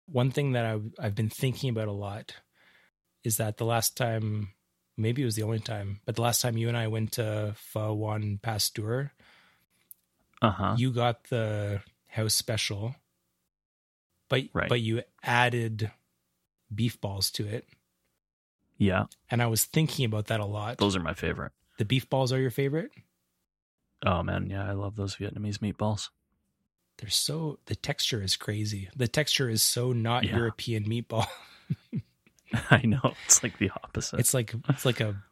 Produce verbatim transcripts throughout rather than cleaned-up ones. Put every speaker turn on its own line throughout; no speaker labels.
one thing that I've, I've been thinking about a lot is that the last time, maybe it was the only time, but the last time you and I went to Pho Wan Pasteur,
uh-huh.
you got the house special, but
right.
but you added beef balls to it.
Yeah.
And I was thinking about that a lot.
Those are my favorite.
The beef balls are your favorite?
Oh, man. Yeah, I love those Vietnamese meatballs.
They're so, the texture is crazy. The texture is so not
yeah.
European meatball.
I know. It's like the opposite.
It's like, it's like a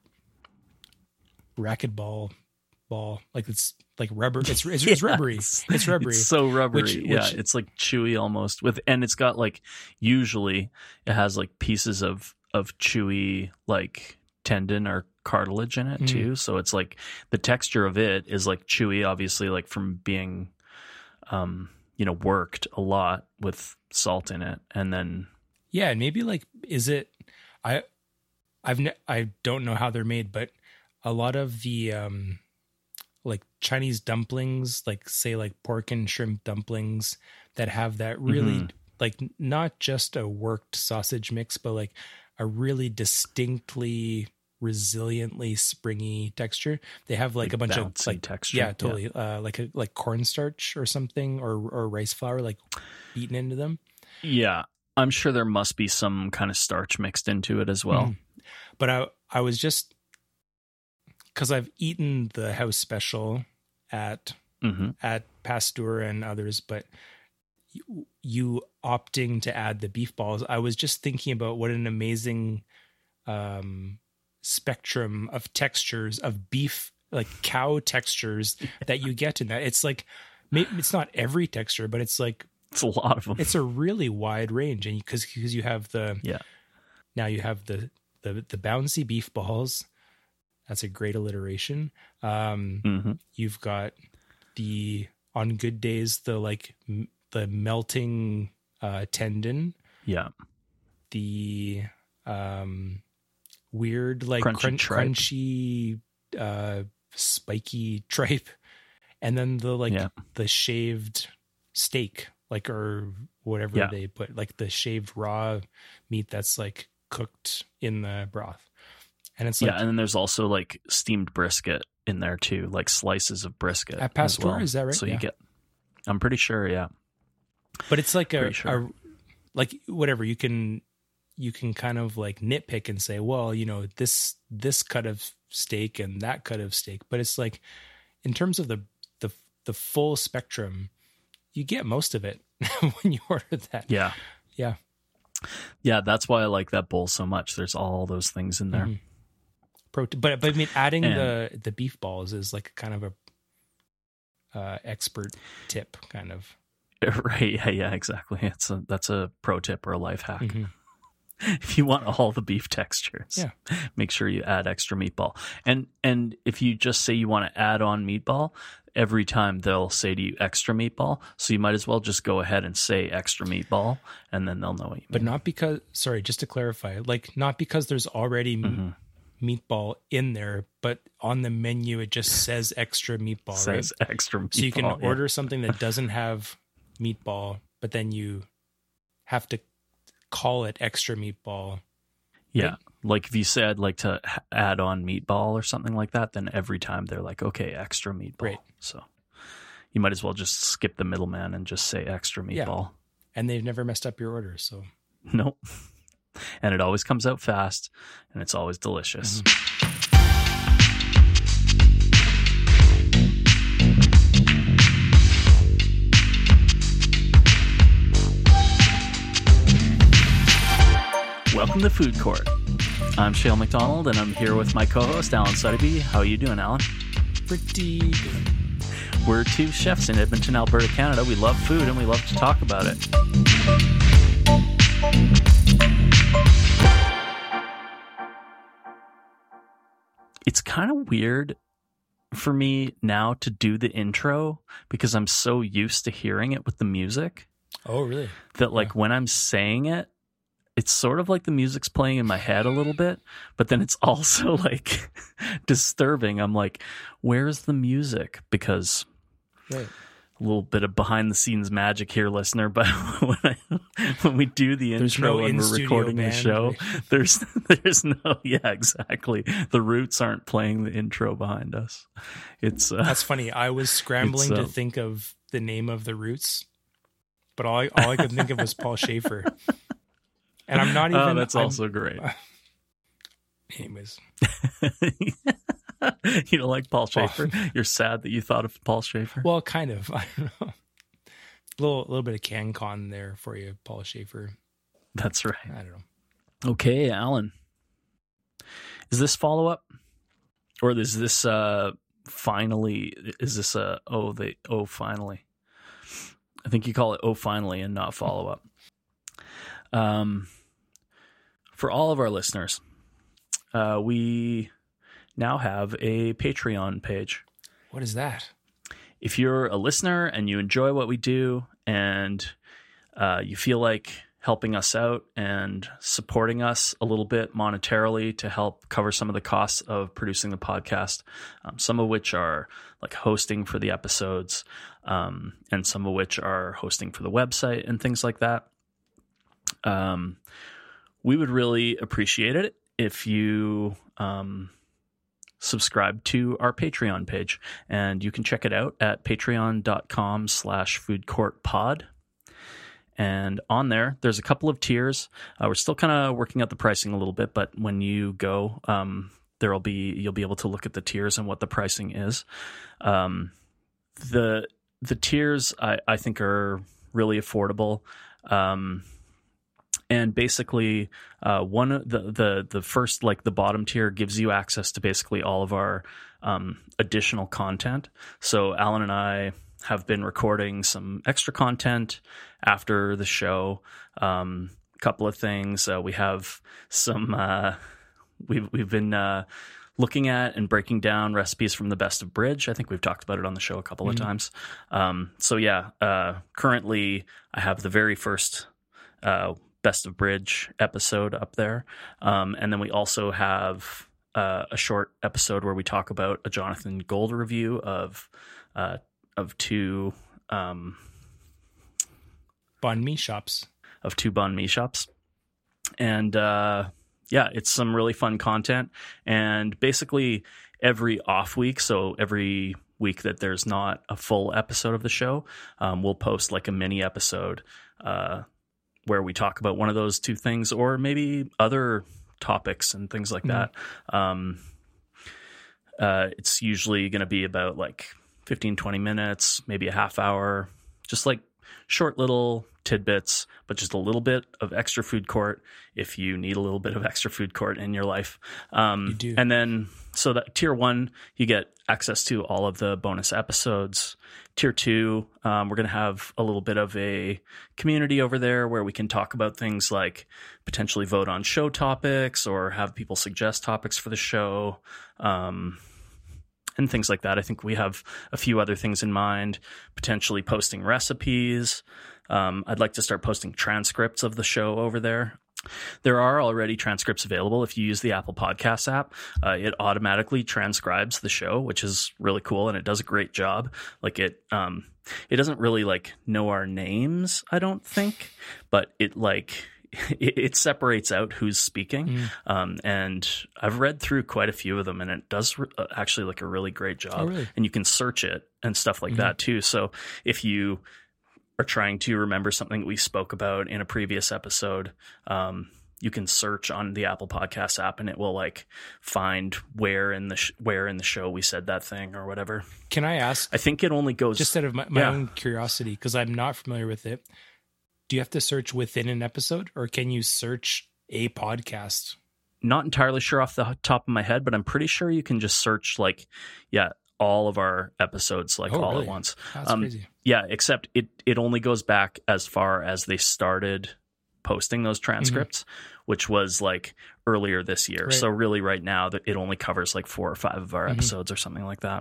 racquetball ball. Like it's like rubber. It's, it's,
yes.
it's rubbery. It's rubbery.
It's so rubbery.
Which,
yeah.
which,
it's like chewy almost with, and it's got like, usually it has like pieces of, of chewy, like tendon or cartilage in it mm. too. So it's like the texture of it is like chewy, obviously, like from being, um, you know, worked a lot with salt in it. And then,
yeah, and maybe like, is it, I, I've, ne- I don't know how they're made, but a lot of the, um, like Chinese dumplings, like say like pork and shrimp dumplings that have that really mm-hmm. like not just a worked sausage mix, but like a really distinctly resiliently springy texture. They have like, like a bunch of like
texture.
Yeah, totally. Yeah. Uh, like a, like cornstarch or something or, or rice flour, like beaten into them.
Yeah. I'm sure there must be some kind of starch mixed into it as well.
Mm-hmm. But I, I was just, cause I've eaten the house special at,
mm-hmm.
at Pasteur and others, but you, you opting to add the beef balls. I was just thinking about what an amazing, um, spectrum of textures of beef, like cow textures that you get in that. It's like, maybe it's not every texture, but it's like,
it's a lot of them.
It's a really wide range. And because, because you have the,
yeah,
now you have the, the, the bouncy beef balls. That's a great alliteration. Um,
mm-hmm.
You've got the, on good days, the like m- the melting uh, tendon.
Yeah.
The um, weird, like
crunchy,
crun- crunchy uh, spiky tripe. And then the like
yeah.
the shaved steak, like, or whatever
yeah.
they put, like the shaved raw meat that's like cooked in the broth. And it's like,
yeah, and then there's also like steamed brisket in there too, like slices of brisket.
At Pasteur,
well.
is that right?
So
yeah.
you get, I'm pretty sure, yeah.
But it's like a,
sure.
a, like whatever you can, you can kind of like nitpick and say, well, you know, this this cut of steak and that cut of steak. But it's like, in terms of the the the full spectrum, you get most of it when you order that.
Yeah,
yeah,
yeah. That's why I like that bowl so much. There's all those things in there.
Mm-hmm. Protein, but but I mean, adding
and,
the the beef balls is like kind of a uh, expert tip, kind of.
Right? Yeah, yeah, exactly. It's a that's a pro tip or a life hack.
Mm-hmm.
If you want all the beef textures,
yeah.
make sure you add extra meatball. And and if you just say you want to add on meatball, every time they'll say to you extra meatball. So you might as well just go ahead and say extra meatball, and then they'll know what you mean.
But not because, sorry, just to clarify, like not because there's already mm-hmm. meatball in there, but on the menu it just says extra meatball,
it says
right?
extra meatball.
So you can
yeah.
order something that doesn't have meatball, but then you have to call it extra meatball.
Yeah.
Right?
Like if you said I'd like to add on meatball or something like that, then every time they're like, okay, extra meatball.
Right.
So you might as well just skip the middleman and just say extra meatball.
Yeah. And they've never messed up your order. So
nope. And it always comes out fast and it's always delicious.
Mm-hmm.
Welcome to Food Court. I'm Shale McDonald, and I'm here with my co-host, Alan Sotheby. How are you doing, Alan?
Pretty good.
We're two chefs in Edmonton, Alberta, Canada. We love food, and we love to talk about it. It's kind of weird for me now to do the intro because I'm so used to hearing it with the music.
Oh, really?
That, like,
yeah.
when I'm saying it, it's sort of like the music's playing in my head a little bit, but then it's also like disturbing. I'm like, where's the music? Because
right.
a little bit of behind the scenes magic here, listener. But when, I, when we do the
There's
intro
no
and we're
in-studio
recording the
band,
show,
right?
there's there's no yeah exactly. The Roots aren't playing the intro behind us. It's uh,
That's funny. I was scrambling
uh,
to think of the name of the Roots, but all I, all I could think of was Paul Schaefer. And I'm not even.
Oh, that's
I'm,
also great.
Uh, anyways,
you don't like Paul Schaefer? You're sad that you thought of Paul Schaefer.
well, kind of. I don't know. A little, little bit of CanCon there for you, Paul Schaefer.
That's right.
I don't know.
Okay, Alan. Is this follow up, or is this uh, finally? Is this a oh they oh finally? I think you call it oh finally and not follow up. Um, for all of our listeners, uh, we now have a Patreon page.
What is that?
If you're a listener and you enjoy what we do and uh, you feel like helping us out and supporting us a little bit monetarily to help cover some of the costs of producing the podcast, um, some of which are like hosting for the episodes, um, and some of which are hosting for the website and things like that. Um, we would really appreciate it if you um, subscribe to our Patreon page, and you can check it out at patreon.com slash foodcourtpod. And on there, there's a couple of tiers. Uh, we're still kind of working out the pricing a little bit, but when you go, um, there'll be you'll be able to look at the tiers and what the pricing is. Um, the the tiers I, I think are really affordable. Um, And basically, uh, one of the, the the first, like the bottom tier, gives you access to basically all of our um, additional content. So Alan and I have been recording some extra content after the show. Um, a couple of things. Uh, we have some. Uh, we've we've been uh, looking at and breaking down recipes from the Best of Bridge. I think we've talked about it on the show a couple
Mm-hmm.
of times. Um, so yeah, uh, currently I have the very first. Uh, Best of Bridge episode up there. Um, and then we also have uh, a short episode where we talk about a Jonathan Gold review of uh, of two um,
Banh mi shops.
of two banh mi shops. And uh, yeah, it's some really fun content. And basically every off week, so every week that there's not a full episode of the show, um, we'll post like a mini episode uh where we talk about one of those two things, or maybe other topics and things like
Mm-hmm.
that. Um, uh, it's usually going to be about like fifteen, twenty minutes, maybe a half hour, just like short little tidbits, but just a little bit of extra food court if you need a little bit of extra food court in your life. Um,
You do.
And then, so that tier one, you get access to all of the bonus episodes. Tier two, um, we're going to have a little bit of a community over there where we can talk about things like potentially vote on show topics or have people suggest topics for the show, um, and things like that. I think we have a few other things in mind, potentially posting recipes. Um, I'd like to start posting transcripts of the show over there. There are already transcripts available. If you use the Apple Podcasts app, uh, it automatically transcribes the show, which is really cool, and it does a great job. Like it, um, it doesn't really like know our names, I don't think, but it like it, it separates out who's speaking.
Mm.
Um, and I've read through quite a few of them, and it does re- uh, actually like a really great job.
Oh, really?
And you can search it and stuff like
Mm-hmm.
that too. So if you are trying to remember something we spoke about in a previous episode, um, you can search on the Apple Podcasts app, and it will like find where in the sh- where in the show we said that thing or whatever.
Can I ask,
I think it only goes
just out of my, my
yeah.
own curiosity, because I'm not familiar with it, do you have to search within an episode, or can you search a podcast?
Not entirely sure off the top of my head, but I'm pretty sure you can just search like, yeah, all of our episodes like
Oh,
all
really?
at once.
That's
Um,
crazy.
Yeah, except it it only goes back as far as they started posting those transcripts, which was like earlier this year.
Right.
So really right now that it only covers like four or five of our
Mhm.
episodes or something like that.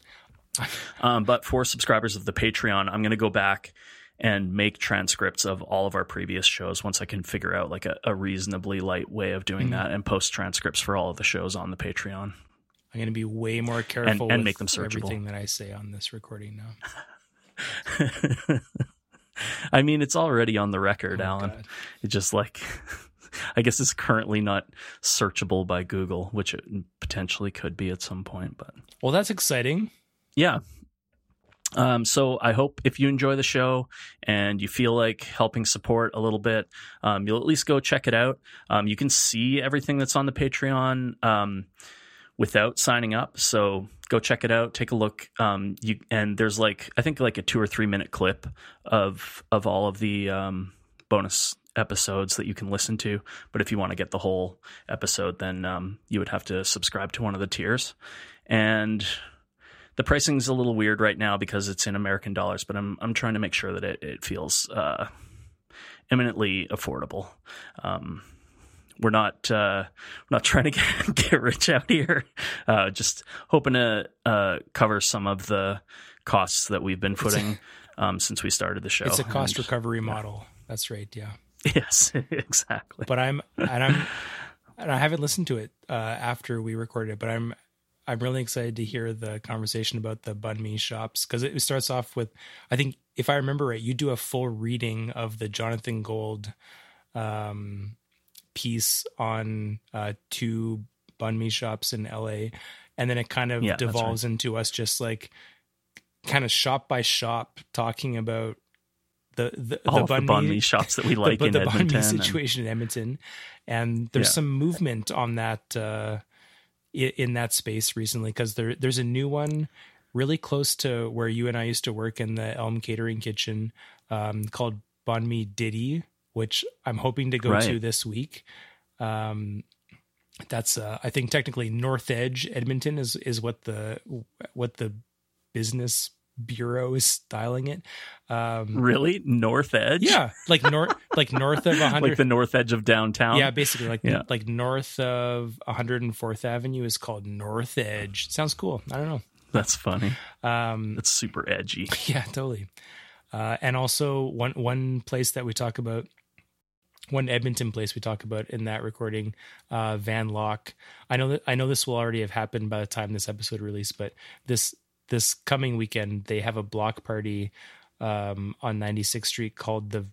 Um, but for subscribers of the Patreon, I'm going to go back and make transcripts of all of our previous shows once I can figure out like a, a reasonably light way of doing
Mhm.
that, and post transcripts for all of the shows on the Patreon.
I'm going to be way more careful
and
with
make them searchable.
everything that I say on this recording now.
I mean, it's already on the record,
Oh,
Alan.
God.
It just like, I guess it's currently not searchable by Google, which it potentially could be at some point. But
Well, that's exciting.
yeah. Um, so I hope if you enjoy the show and you feel like helping support a little bit, um, you'll at least go check it out. Um, you can see everything that's on the Patreon um, without signing up. So go check it out, take a look. Um, you and there's like I think like a two or three minute clip of of all of the um, bonus episodes that you can listen to. But if you want to get the whole episode, then um, you would have to subscribe to one of the tiers. And the pricing's a little weird right now because it's in American dollars, but I'm I'm trying to make sure that it, it feels uh, eminently affordable. Um, we're not uh, we're not trying to get, get rich out here. Uh, just hoping to uh, cover some of the costs that we've been footing um, since we started the show.
It's a cost
and,
recovery model. That's right. Yeah.
Yes, exactly.
But I'm and I'm and I haven't listened to it uh, after we recorded it, but I'm. I'm really excited to hear the conversation about the banh mi shops because it starts off with, I think, if I remember right, you do a full reading of the Jonathan Gold um, piece on uh, two banh mi shops in L A, and then it kind of
yeah,
devolves
right.
into us just like kind of shop by shop talking about the the,
all
the
of
banh,
the banh
mi,
mi shops that we like
the,
in
the
Edmonton.
banh mi
and-
situation in Edmonton, and there's
Yeah.
some movement on that. Uh, in that space recently because there there's a new one really close to where you and I used to work in the Elm Catering Kitchen um, called Banh Mi Diddy, which I'm hoping to go
Right.
to this week. Um, that's uh, I think technically North Edge Edmonton is is what the what the business bureau is styling it. Um,
Really? North Edge?
yeah, like north like north of one hundred
Like the north edge of downtown?
Yeah, basically like
Yeah.
like north of one hundred fourth Avenue is called North Edge. Sounds cool. I don't know.
That's funny.
Um,
That's super edgy.
yeah, totally. Uh, and also one one place that we talk about, one Edmonton place we talk about in that recording, uh, Van Lock. I know that I know this will already have happened by the time this episode released, but this this coming weekend they have a block party um, on ninety-sixth Street called the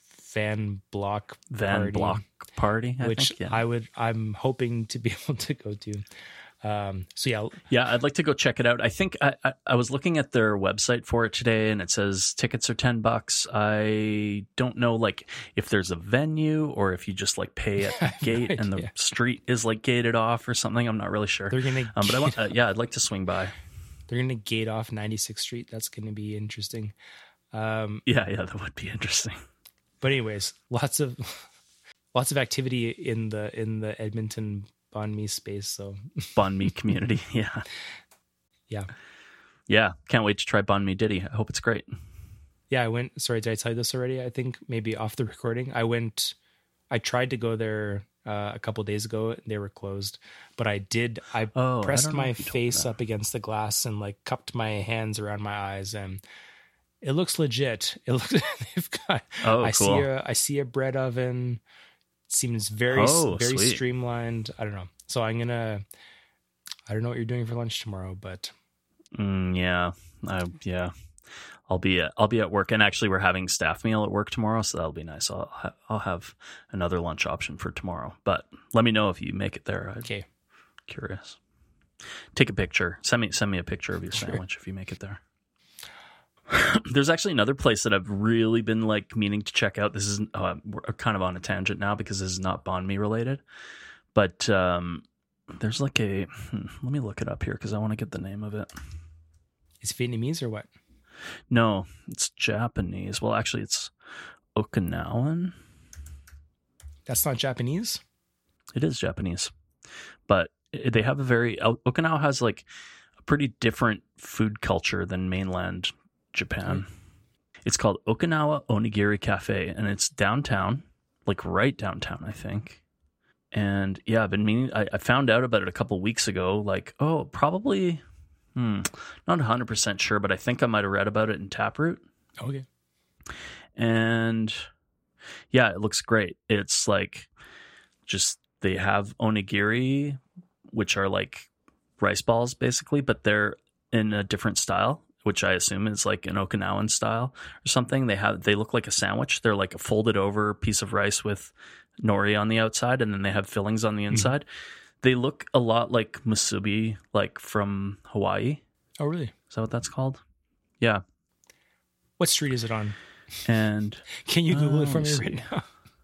Van Block
Van
Party,
Block Party, I
which
think. Yeah.
I would I'm hoping to be able to go to. Um, so yeah,
Yeah, I'd like to go check it out. I think I, I, I was looking at their website for it today, and it says tickets are ten bucks. I don't know, like if there's a venue or if you just like pay at the gate and the
idea.
street is like gated off or something. I'm not really sure.
they're gonna
Um, but I want, uh, yeah, I'd like to swing by.
they're gonna gate off ninety-sixth Street. That's gonna be interesting. Um,
Yeah, yeah, that would be interesting.
but anyways, lots of lots of activity in the in the Edmonton banh mi space. So
Banh mi community. Yeah,
yeah,
yeah. Can't wait to try Banh mi Diddy. I hope it's great.
yeah. I went. Sorry, did I tell you this already? I think maybe off the recording. I went. I tried to go there uh, a couple days ago. And they were closed, but I did. I
Oh, I
pressed
don't know
my
if you told me
face
that.
up against the glass and like cupped my hands around my eyes, and it looks legit. It looks. They've got.
Oh,
I
cool.
see a. I see a bread oven. Seems very
Oh,
very
sweet.
streamlined. I don't know. So I'm gonna. I don't know what you're doing for lunch tomorrow, but
Mm, yeah, I, yeah. I'll be at, I'll be at work, and actually, we're having staff meal at work tomorrow, so that'll be nice. I'll ha- I'll have another lunch option for tomorrow. But let me know if you make it there. I'm
okay.
curious. Take a picture. Send me send me a picture of your
Sure.
sandwich if you make it there. There's actually another place that I've really been like meaning to check out. This is uh, we're kind of on a tangent now because this is not banh mi related, but um, there's like a. Hmm, let me look it up here because I want to get the name of it.
Is it Vietnamese or what?
No, it's Japanese. Well, actually, it's Okinawan.
That's not Japanese.
It is Japanese, but it- they have a very Okinawa has like a pretty different food culture than mainland Japan. It's called Okinawa Onigiri Cafe, and it's downtown, like right downtown, I think. And yeah, I've been meaning. I, I found out about it a couple weeks ago. Like, oh, probably. Hmm, not one hundred percent sure, but I think I might have read about it in Taproot.
Okay.
And yeah, it looks great. It's like just they have onigiri, which are like rice balls basically, but they're in a different style, which I assume is like an Okinawan style or something. They have they look like a sandwich. They're like a folded over piece of rice with nori on the outside, and then they have fillings on the inside. Mm. They look a lot like musubi, like from Hawaii.
Oh, really?
Is that what that's called? Yeah.
What street is it on?
And
can you Google
uh,
it for me right now?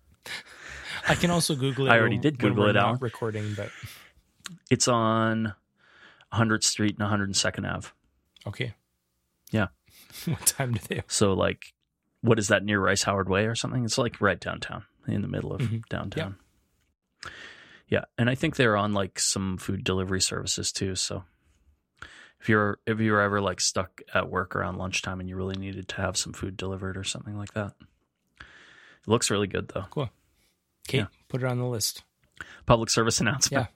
I can also Google it.
I already
when,
did Google
when we're
it
not
out.
Recording, but
it's on one hundredth Street and one hundred second Avenue.
Okay.
Yeah.
What time do they?
So, like, what is that, near Rice Howard Way or something? It's like right downtown, in the middle of mm-hmm. downtown. Yeah. yeah, and I think they're on like some food delivery services too. So, if you're if you're ever like stuck at work around lunchtime and you really needed to have some food delivered or something like that, it looks really good though.
Cool. Kate, yeah. Put it on the list.
Public service announcement.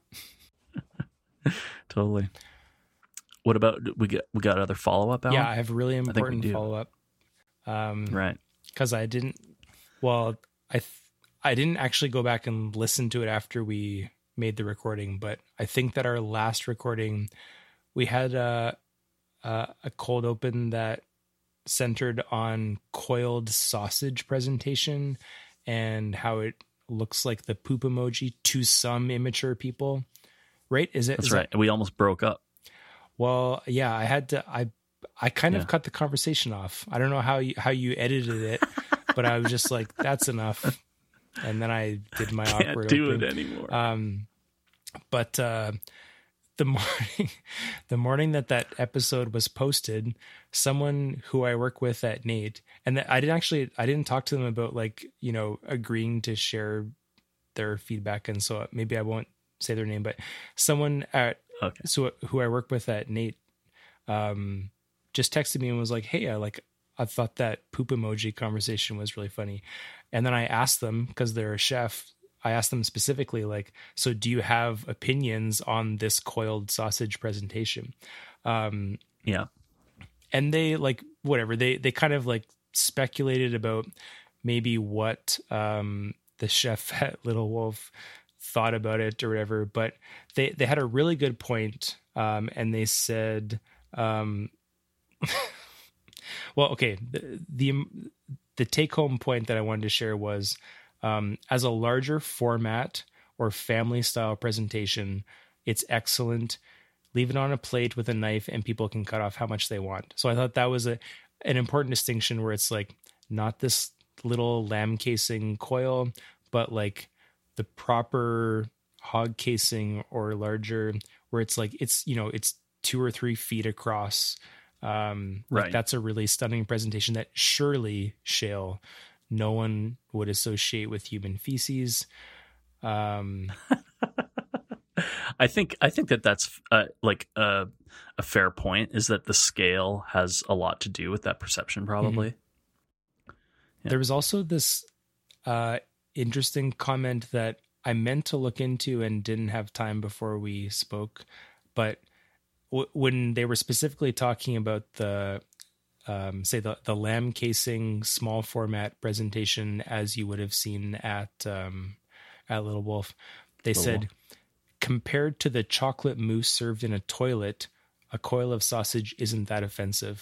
Yeah.
Totally. What about we got we got other follow up?
Yeah, I have a really important follow up. Um,
right.
Because I didn't. Well, I th- I didn't actually go back and listen to it after we made the recording, but I think that our last recording, we had a a, a cold open that centered on coiled sausage presentation and how it looks like the poop emoji to some immature people. Right? Is it?
That's
is
right.
It,
we almost broke up.
Well, yeah, I had to, I, I kind
yeah.
of cut the conversation off. I don't know how you, how you edited it, but I was just like, that's enough. And then I did my
Can't
awkward
do
opening.
it anymore.
Um, but, uh, the morning, the morning that that episode was posted, someone who I work with at Nate, and that I didn't actually, I didn't talk to them about like, you know, agreeing to share their feedback. And so maybe I won't say their name, but someone at,
okay.
so who I work with at Nate, um, just texted me and was like, "Hey, I like, I thought that poop emoji conversation was really funny." And then I asked them, because they're a chef, I asked them specifically, like, "So do you have opinions on this coiled sausage presentation?" Um,
yeah.
And they like, whatever, they, they kind of like speculated about maybe what, um, the chef at Little Wolf thought about it or whatever, but they, they had a really good point. Um, and they said, um, well, okay. The, the, the take home point that I wanted to share was, um, as a larger format or family style presentation, it's excellent. Leave it on a plate with a knife and people can cut off how much they want. So I thought that was a, an important distinction where it's like not this little lamb casing coil, but like the proper hog casing or larger, where it's like, it's, you know, it's two or three feet across. Um,
right.
Like that's a really stunning presentation that surely, Shale, no one would associate with human feces. Um,
I think, I think that that's uh, like a, a fair point, is that the scale has a lot to do with that perception, probably.
Mm-hmm. Yeah. There was also this, uh, interesting comment that I meant to look into and didn't have time before we spoke, but w- when they were specifically talking about the, um, say the, the lamb casing small format presentation, as you would have seen at, um, at Little Wolf, they Little said, Wolf. Compared to the chocolate mousse served in a toilet, a coil of sausage isn't that offensive.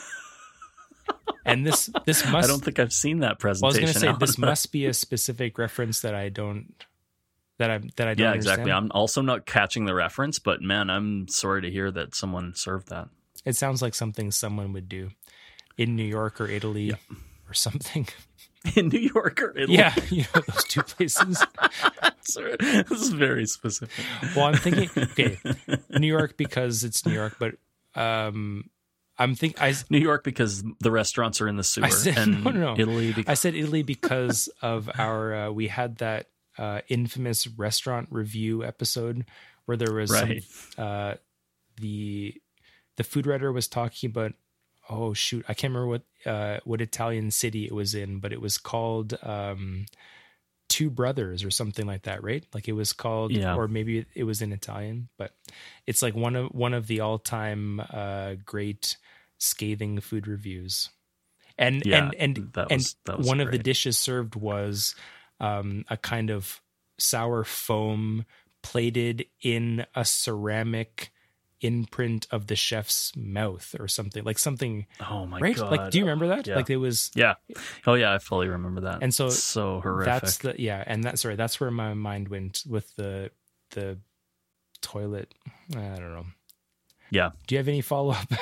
And this, this must,
I don't think I've seen that presentation.
Well, I was going to say, Alan. This must be a specific reference that I don't, that I, that I don't
Yeah,
understand.
exactly. I'm also not catching the reference, but man, I'm sorry to hear that someone served that.
It sounds like something someone would do in New York or Italy yeah. or something.
In New York or Italy?
Yeah, you know, those two places.
Sorry, this is very specific.
Well, I'm thinking, okay, New York because it's New York, but um, I'm thinking I
New York because the restaurants are in the sewer,
I said,
and
no, no, no.
Italy. Because...
I said Italy because of our uh, we had that uh, infamous restaurant review episode where there was
right.
some, uh, the the food writer was talking about. Oh shoot, I can't remember what uh, what Italian city it was in, but it was called um, Two Brothers or something like that, right? Like it was called,
yeah. or
maybe it was in Italian, but it's like one of one of the all time uh, great scathing food reviews. And
yeah,
and and
that
and
was, that was
one
great.
of the dishes served was um, a kind of sour foam plated in a ceramic imprint of the chef's mouth or something like something.
Oh my
right?
God.
Like, do you remember that?
Yeah.
Like it was,
Yeah. Oh yeah. I fully remember that.
and so
It's so horrific.
that's the, yeah. And that, sorry, that's where my mind went with the, the toilet. I don't know.
Yeah.
Do you have any follow up?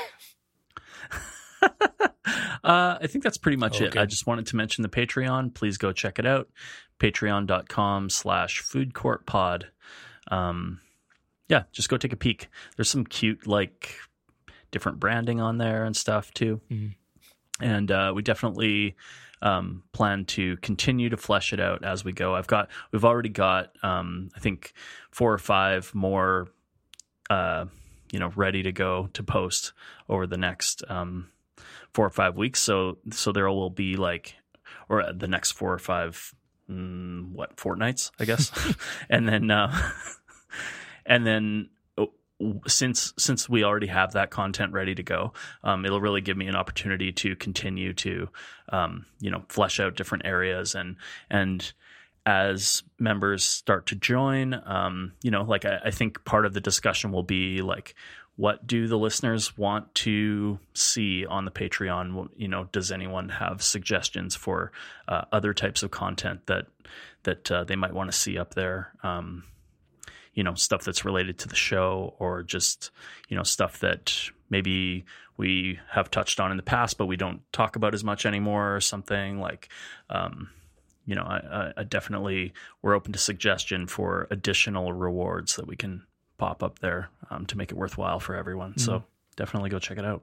uh, I think that's pretty much
Oh,
it.
good.
I just wanted to mention the Patreon. Please go check it out. Patreon.com slash food court pod. Um, yeah, just go take a peek. There's some cute, like, different branding on there and stuff too.
Mhm.
And uh, we definitely um, plan to continue to flesh it out as we go. I've got, we've already got, um, I think, four or five more, uh, you know, ready to go to post over the next um, four or five weeks. So, so there will be like, or the next four or five, mm, what, fortnights, I guess, and then. Uh, And then since since we already have that content ready to go, um, it'll really give me an opportunity to continue to, um, you know, flesh out different areas. And and as members start to join, um, you know, like I, I think part of the discussion will be like, what do the listeners want to see on the Patreon? You know, does anyone have suggestions for uh, other types of content that that uh, they might want to see up there? Um, you know, stuff that's related to the show, or just, you know, stuff that maybe we have touched on in the past, but we don't talk about as much anymore, or something like, um, you know, I, I definitely, we're open to suggestion for additional rewards that we can pop up there um, to make it worthwhile for everyone. Mm-hmm. So definitely go check it out.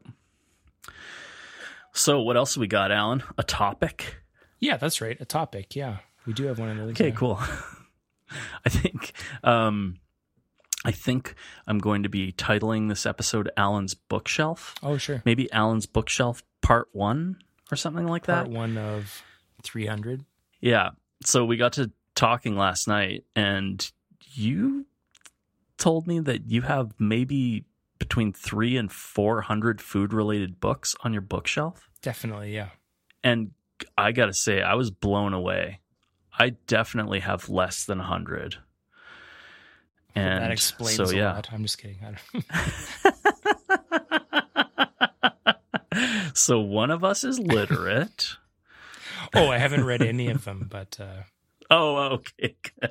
So what else have we got, Alan? A topic?
Yeah, that's right. A topic. Yeah. We do have one in the
Okay, cool. I think um, I think I'm going to be titling this episode Alan's Bookshelf.
Oh, sure.
Maybe Alan's Bookshelf Part One or something like that.
Part one of three hundred.
Yeah. So we got to talking last night, and you told me that you have maybe between three and four hundred food-related books on your bookshelf.
Definitely, yeah.
And I got to say, I was blown away. I definitely have less than one hundred. And
that explains
so, yeah.
a lot. I'm just kidding. I don't...
So one of us is literate.
Oh, I haven't read any of them, but... Uh...
Oh, okay,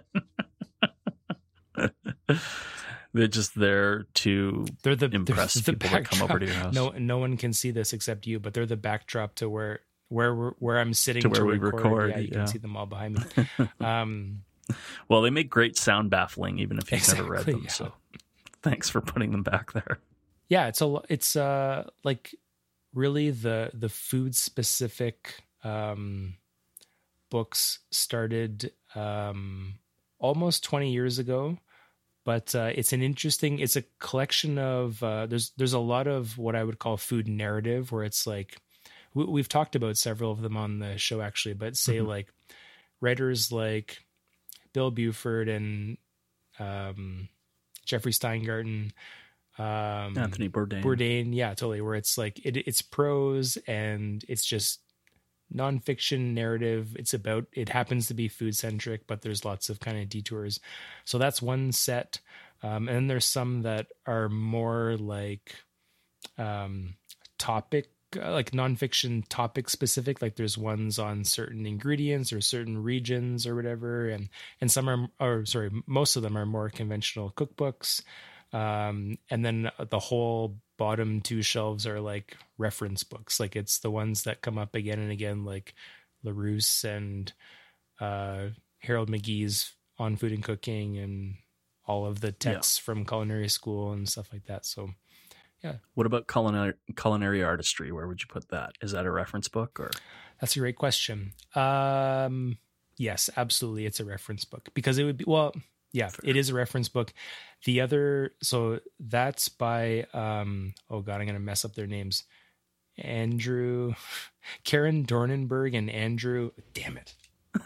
good. They're just there to
they're the,
impress
they're the
people that come over to your house.
No, no one can see this except you, but they're the backdrop to where... Where we're, where I'm sitting
to where
to
we
record.
record.
Yeah, you
yeah.
can see them all behind me. Um,
well, they make great sound baffling, even if you've
exactly,
never read them.
Yeah.
So, thanks for putting them back there.
Yeah, it's a it's uh like really the the food specific um, books started um, almost twenty years ago. But uh, it's an interesting. It's a collection of uh, there's there's a lot of what I would call food narrative, where it's like. We've talked about several of them on the show, actually, but say mm-hmm. like writers like Bill Buford and um, Jeffrey Steingarten, um,
Anthony Bourdain.
Bourdain, yeah, totally. Where it's like it, it's prose and it's just nonfiction narrative. It's about it happens to be food centric, but there's lots of kind of detours. So that's one set, um, and then there's some that are more like um, topic. Like nonfiction topic specific, like there's ones on certain ingredients or certain regions or whatever, and and some are, or sorry, most of them are more conventional cookbooks, um, and then the whole bottom two shelves are like reference books, like it's the ones that come up again and again, like Larousse and uh, Harold McGee's On Food and Cooking, and all of the texts yeah. from culinary school and stuff like that. So. Yeah.
What about culinary culinary artistry? Where would you put that? Is that a reference book or?
That's a great question. Um, yes, absolutely. It's a reference book because it would be, well, yeah, Fair. It is a reference book. The other, so that's by, um, oh God, I'm going to mess up their names. Andrew, Karen Dornenberg and Andrew, damn it.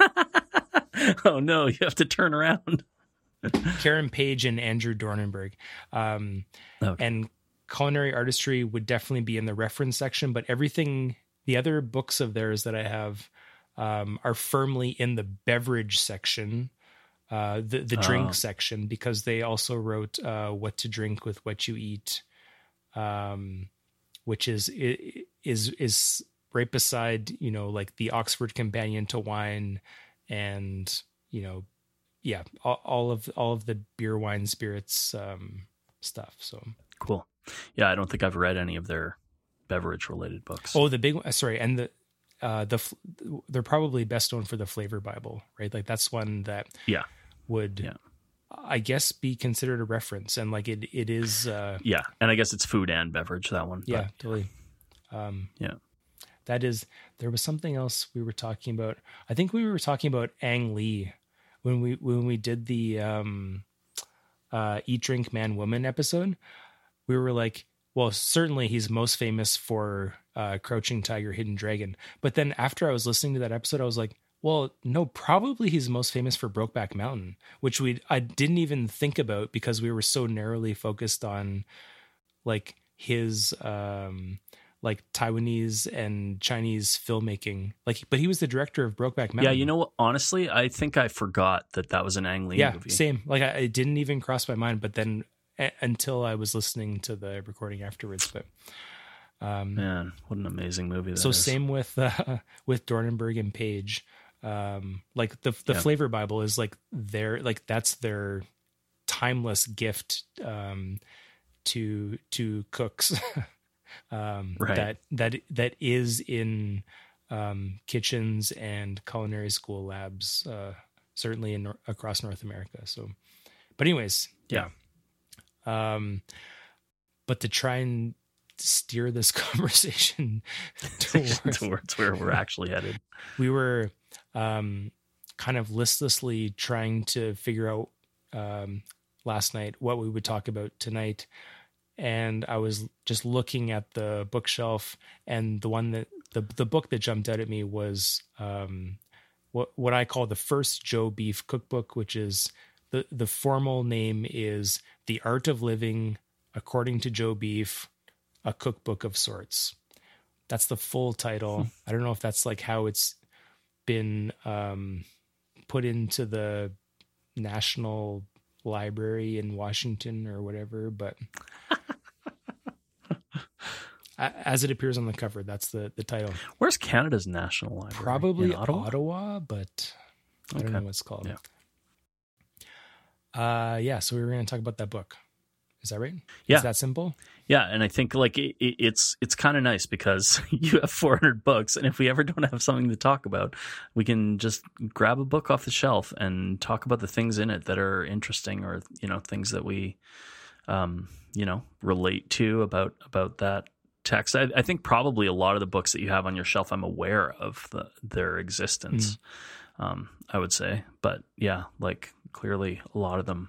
Oh no, you have to turn around.
Karen Page and Andrew Dornenberg. Um, okay. And culinary artistry would definitely be in the reference section, but everything, the other books of theirs that I have um, are firmly in the beverage section, uh, the, the drink oh. section, because they also wrote uh, What to Drink with What You Eat, um, which is is is right beside, you know, like the Oxford Companion to Wine, and you know, yeah, all, all of all of the beer, wine, spirits um, stuff. So
cool. Yeah, I don't think I've read any of their beverage related books.
Oh, the big one. Sorry, and the uh, the they're probably best known for the Flavor Bible, right? Like that's one that
yeah
would
yeah.
I guess be considered a reference, and like it it is. Uh,
yeah, and I guess it's food and beverage, that one.
Yeah,
but.
totally. Um,
yeah,
that is. There was something else we were talking about. I think we were talking about Ang Lee when we when we did the um, uh, Eat, Drink, Man, Woman episode. We were like, well, certainly he's most famous for uh, Crouching Tiger, Hidden Dragon. But then after I was listening to that episode, I was like, well, no, probably he's most famous for Brokeback Mountain, which we I didn't even think about because we were so narrowly focused on like his um, like Taiwanese and Chinese filmmaking. Like, but he was the director of Brokeback Mountain.
Yeah, you know what? Honestly, I think I forgot that that was an Ang Lee
yeah,
movie.
Same. Like, I, it didn't even cross my mind. But then a- until I was listening to the recording afterwards, but. Um,
Man, what an amazing movie that
so
is.
same with uh, with Dornenberg and Page. Um, like the the
yeah.
Flavor Bible is like their like that's their timeless gift um, to to cooks. um,
right.
That that that is in um, kitchens and culinary school labs, uh, certainly in across North America. So, but anyways, yeah. yeah. Um, but to try and steer this conversation towards,
towards where we're actually headed.
We were um, kind of listlessly trying to figure out um, last night what we would talk about tonight. And I was just looking at the bookshelf, and the one that the, the book that jumped out at me was um, what, what I call the first Joe Beef cookbook, which is the, the formal name is The Art of Living According to Joe Beef, a cookbook of sorts. That's the full title. I don't know if that's like how it's been um, put into the National Library in Washington or whatever, but as it appears on the cover, that's the, the title.
Where's Canada's National Library?
Probably
in Ottawa?
Ottawa, but I don't
okay.
know what it's called.
Yeah.
Uh, yeah. So we were going to talk about that book. Is that right?
Yeah.
Is that simple?
Yeah, and I think like it, it, it's it's kind of nice because you have four hundred books, and if we ever don't have something to talk about, we can just grab a book off the shelf and talk about the things in it that are interesting, or you know things that we, um, you know, relate to about about that text. I, I think probably a lot of the books that you have on your shelf, I'm aware of the, their existence. Mm. Um, I would say, but yeah, like clearly a lot of them,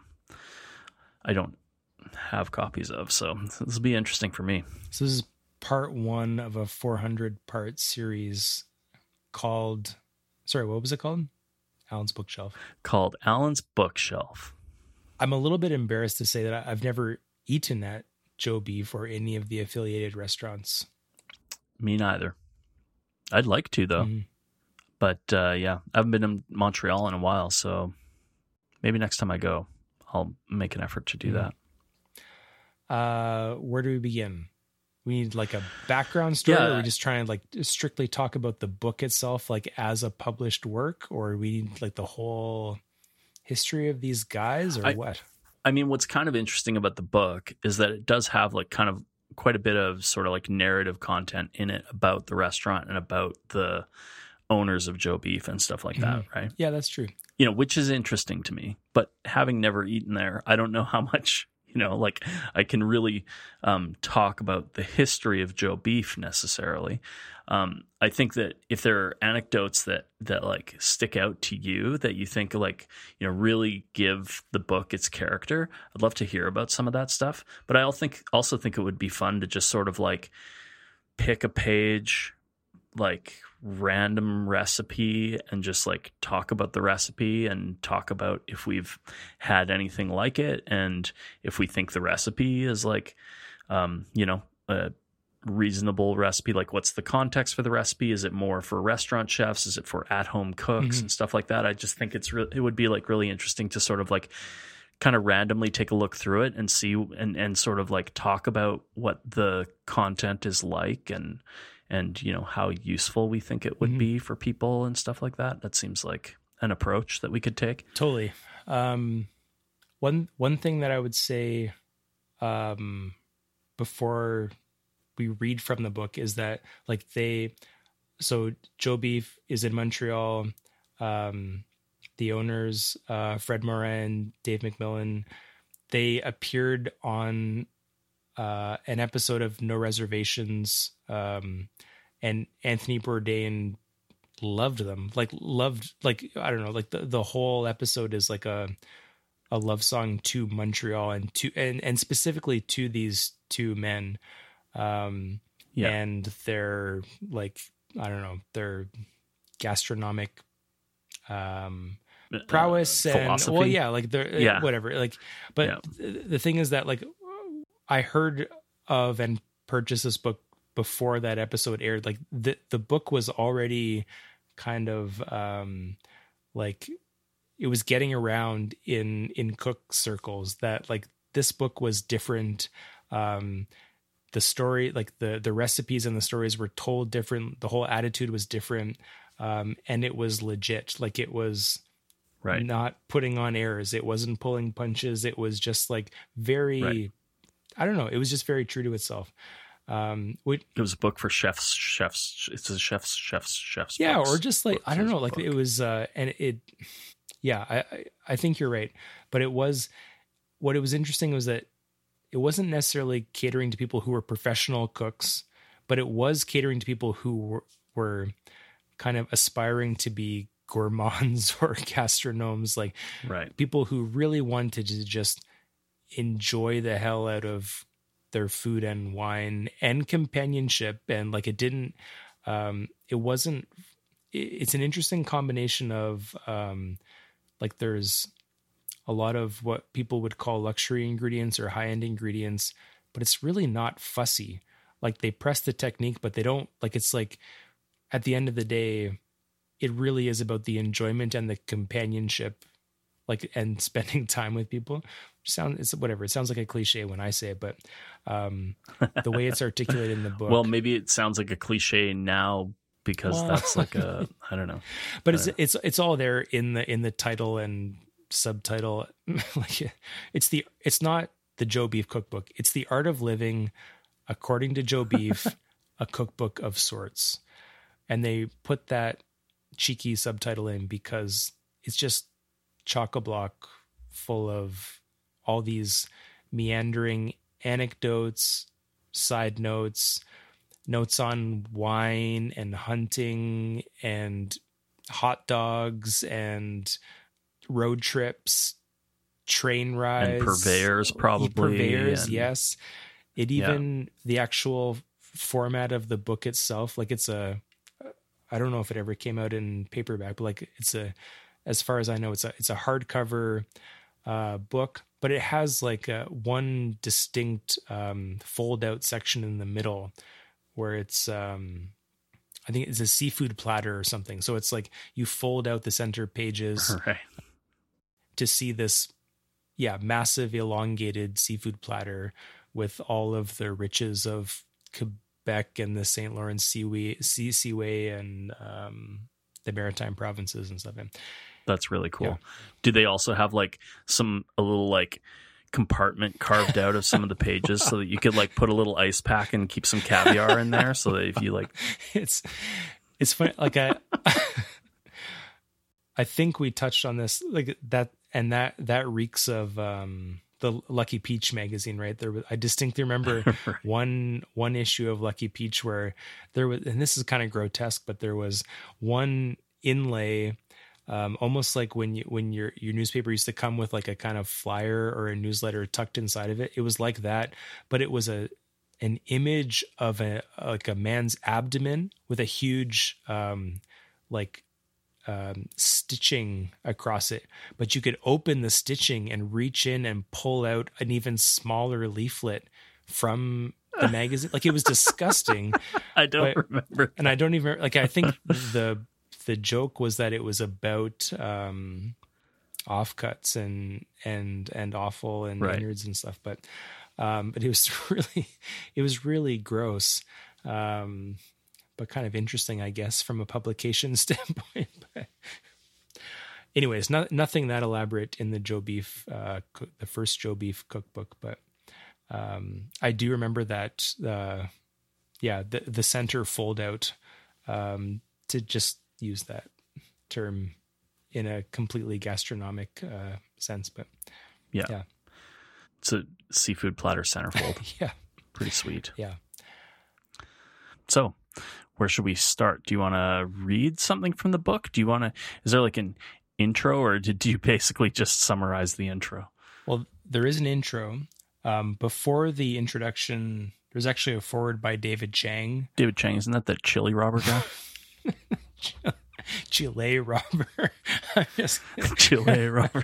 I don't have copies of, so this will be interesting for me.
So this is part one of a four hundred part series called, sorry, what was it called? Alan's Bookshelf.
Called Alan's Bookshelf.
I'm a little bit embarrassed to say that I've never eaten at Joe Beef or any of the affiliated restaurants.
Me neither. I'd like to though. Mm-hmm. But uh, yeah, I haven't been in Montreal in a while, so maybe next time I go, I'll make an effort to do mm-hmm. that.
Uh, where do we begin? We need like a background story,
yeah.
or we just try and like strictly talk about the book itself, like as a published work, or we need like the whole history of these guys, or
I,
what?
I mean, what's kind of interesting about the book is that it does have like kind of quite a bit of sort of like narrative content in it about the restaurant and about the owners of Joe Beef and stuff like that,
mm-hmm.
right?
Yeah, that's true.
You know, which is interesting to me, but having never eaten there, I don't know how much, you know, like I can really um, talk about the history of Joe Beef necessarily. Um, I think that if there are anecdotes that, that like stick out to you that you think like, you know, really give the book its character, I'd love to hear about some of that stuff. But I also think, also think it would be fun to just sort of like pick a page, like random recipe and just like talk about the recipe and talk about if we've had anything like it and if we think the recipe is like, um, you know, a reasonable recipe. Like what's the context for the recipe? Is it more for restaurant chefs? Is it for at-home cooks mm-hmm. and stuff like that? I just think it's re- it would be like really interesting to sort of like kind of randomly take a look through it and see and, and sort of like talk about what the content is like and and you know how useful we think it would mm-hmm. be for people and stuff like that. That seems like an approach that we could take.
Totally. Um, one one thing that I would say um, before we read from the book is that like they so Joe Beef is in Montreal. Um, the owners, uh, Fred Morin, Dave McMillan, they appeared on uh, an episode of No Reservations, um, and Anthony Bourdain loved them. Like loved, like I don't know, like the, the whole episode is like a a love song to Montreal and to and and specifically to these two men, um,
yeah.
and their like I don't know their gastronomic. Um, prowess
uh,
and
philosophy.
Well, yeah, like they're
yeah.
whatever. Like, but
yeah.
th- the thing is that like I heard of and purchased this book before that episode aired. Like the the book was already kind of um like it was getting around in in cook circles that like this book was different. Um, the story, like the the recipes and the stories were told different. The whole attitude was different. Um, and it was legit. Like it was
right.
not putting on airs. It wasn't pulling punches. It was just like very, right. I don't know. It was just very true to itself. Um, which,
it was a book for chefs, chefs. It's a chefs, chefs, chefs.
Yeah.
Books.
Or just like,
Books
I don't know, like
book.
it was, uh, and it, yeah, I, I, I think you're right. But it was, what it was interesting was that it wasn't necessarily catering to people who were professional cooks, but it was catering to people who were, were kind of aspiring to be gourmands or gastronomes, like
right.
people who really wanted to just enjoy the hell out of their food and wine and companionship. And like, it didn't, um, it wasn't, it, it's an interesting combination of, um, like there's a lot of what people would call luxury ingredients or high-end ingredients, but it's really not fussy. Like they press the technique, but they don't like, it's like, at the end of the day, it really is about the enjoyment and the companionship, like, and spending time with people. Sound it's whatever. It sounds like a cliche when I say it, but um, the way it's articulated in the book.
Well, maybe it sounds like a cliche now because well, that's like a I don't know.
But it's it's it's all there in the in the title and subtitle. Like it's the it's not the Joe Beef cookbook. It's the Art of Living, according to Joe Beef, a cookbook of sorts. And they put that cheeky subtitle in because it's just chock-a-block full of all these meandering anecdotes, side notes, notes on wine and hunting and hot dogs and road trips, train rides.
And purveyors, probably.
Purveyors,
and,
yes. It even, yeah. the actual format of the book itself, like it's a, I don't know if it ever came out in paperback, but like it's a, as far as I know, it's a it's a hardcover uh, book, but it has like a, one distinct um, fold out section in the middle where it's, um, I think it's a seafood platter or something. So it's like you fold out the center pages
right.
to see this, yeah, massive elongated seafood platter with all of the riches of Quebec and the Saint Lawrence Seaway, sea, Seaway and um, the Maritime provinces and stuff. And
that's really cool.
Yeah.
Do they also have like some, a little like compartment carved out of some of the pages so that you could like put a little ice pack and keep some caviar in there so that if you like,
it's, it's funny. Like I, I think we touched on this like that, and that, that reeks of, um, the Lucky Peach magazine, right? There was, I distinctly remember
right.
one one issue of Lucky Peach where there was, and this is kind of grotesque, but there was one inlay, um, almost like when you when your your newspaper used to come with like a kind of flyer or a newsletter tucked inside of it. It was like that, but it was a an image of a like a man's abdomen with a huge um, like. Um, stitching across it, but you could open the stitching and reach in and pull out an even smaller leaflet from the magazine. Like it was disgusting.
I don't
but,
remember.
And I don't even like, I think the, the joke was that it was about, um, offcuts and and and offal and
Right.
innards and stuff. But um, but it was really it was really gross. Um, but kind of interesting, I guess, from a publication standpoint. But anyways, not, nothing that elaborate in the Joe Beef, uh, cook, the first Joe Beef cookbook. But um, I do remember that, uh, yeah, the, the center fold out, um, to just use that term in a completely gastronomic uh, sense. But
Yeah.
yeah,
It's a seafood platter centerfold.
yeah,
Pretty sweet.
yeah.
So, where should we start? Do you want to read something from the book? Do you want to, is there like an intro, or did you basically just summarize the intro?
Well, there is an intro. Um, before the introduction, there's actually a foreword by David Chang.
David Chang, isn't that the chili robber guy?
Chile robber. I'm just
Chile robber.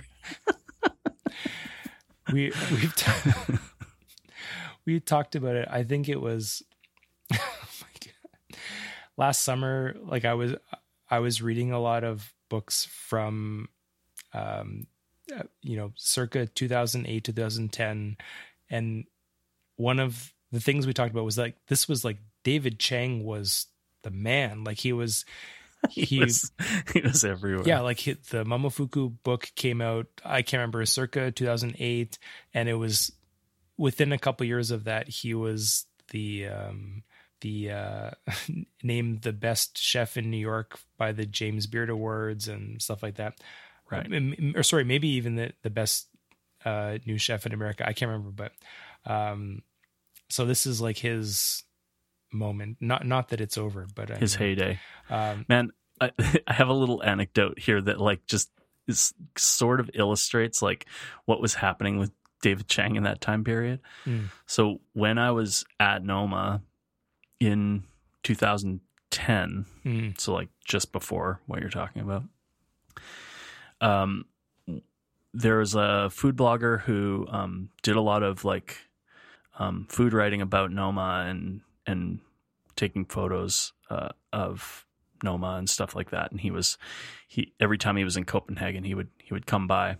we we've t- we talked about it. I think it was oh my God. Last summer. Like I was I was reading a lot of books from um uh, you know circa two thousand eight two thousand ten, and one of the things we talked about was like this was like David Chang was the man. Like he was
He,
he
was, he was everywhere.
yeah, like he, the Momofuku book came out, I can't remember, circa two thousand eight, and it was within a couple years of that he was the um the uh named the best chef in New York by the James Beard Awards and stuff like that.
Right.
Um, or sorry, maybe even the the best uh new chef in America. I can't remember, but um so this is like his moment. Not not that it's over, but
His
I mean,
heyday.
um
Man, I, I have a little anecdote here that like just is sort of illustrates like what was happening with David Chang in that time period.
mm,
So when I was at Noma in two thousand ten,
mm,
so like just before what you're talking about, um, there was a food blogger who um, did a lot of like um, food writing about Noma and and taking photos uh, of Noma and stuff like that. And he was he every time he was in Copenhagen, he would he would come by.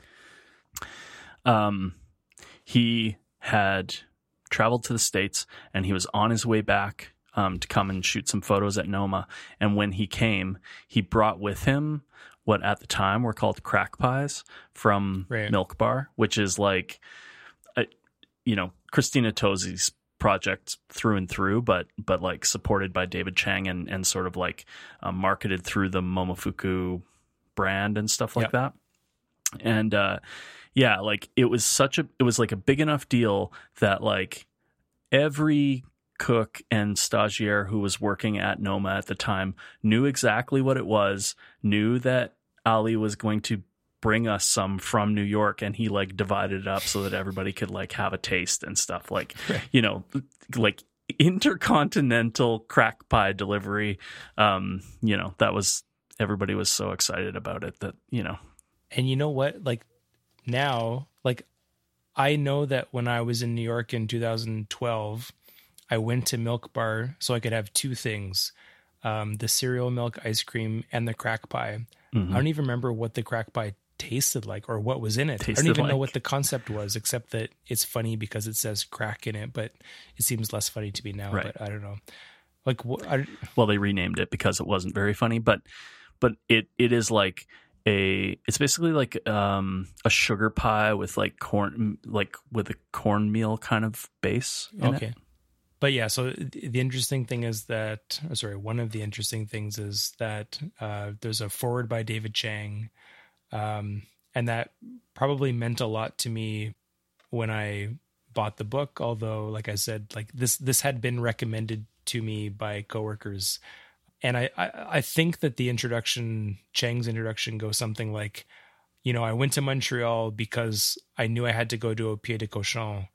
Um, he had traveled to the States and he was on his way back um, to come and shoot some photos at Noma. And when he came, he brought with him what at the time were called crack pies from
Right.
Milk Bar, which is like, a, you know, Christina Tozzi's project through and through, but but like supported by David Chang and and sort of like um, marketed through the Momofuku brand and stuff like
Yep.
that. And uh, yeah, like it was such a it was like a big enough deal that like every cook and stagiaire who was working at Noma at the time knew exactly what it was, knew that Ali was going to bring us some from New York, and he like divided it up so that everybody could like have a taste and stuff, like,
Right.
you know, like intercontinental crack pie delivery. Um, you know, that was, everybody was so excited about it that, you know,
And you know what? Like now, like I know that when I was in New York in two thousand twelve, I went to Milk Bar so I could have two things, um, the cereal milk ice cream and the crack pie.
mhm.
I don't even remember what the crack pie tasted like or what was in it. I
Tasted
don't even know
like.
what the concept was, except that it's funny because it says crack in it, but it seems less funny to me now.
Right.
But I don't know. Like what? I,
Well, they renamed it because it wasn't very funny, but but it it is like a it's basically like um a sugar pie with like corn, like with a cornmeal kind of base in
okay.
it.
But yeah, so th- the interesting thing is that, oh, sorry, one of the interesting things is that uh, there's a foreword by David Chang, um, and that probably meant a lot to me when I bought the book. Although, like I said, like this this had been recommended to me by coworkers, and I I, I think that the introduction, Chang's introduction, goes something like, you know, I went to Montreal because I knew I had to go to a pied de cochon.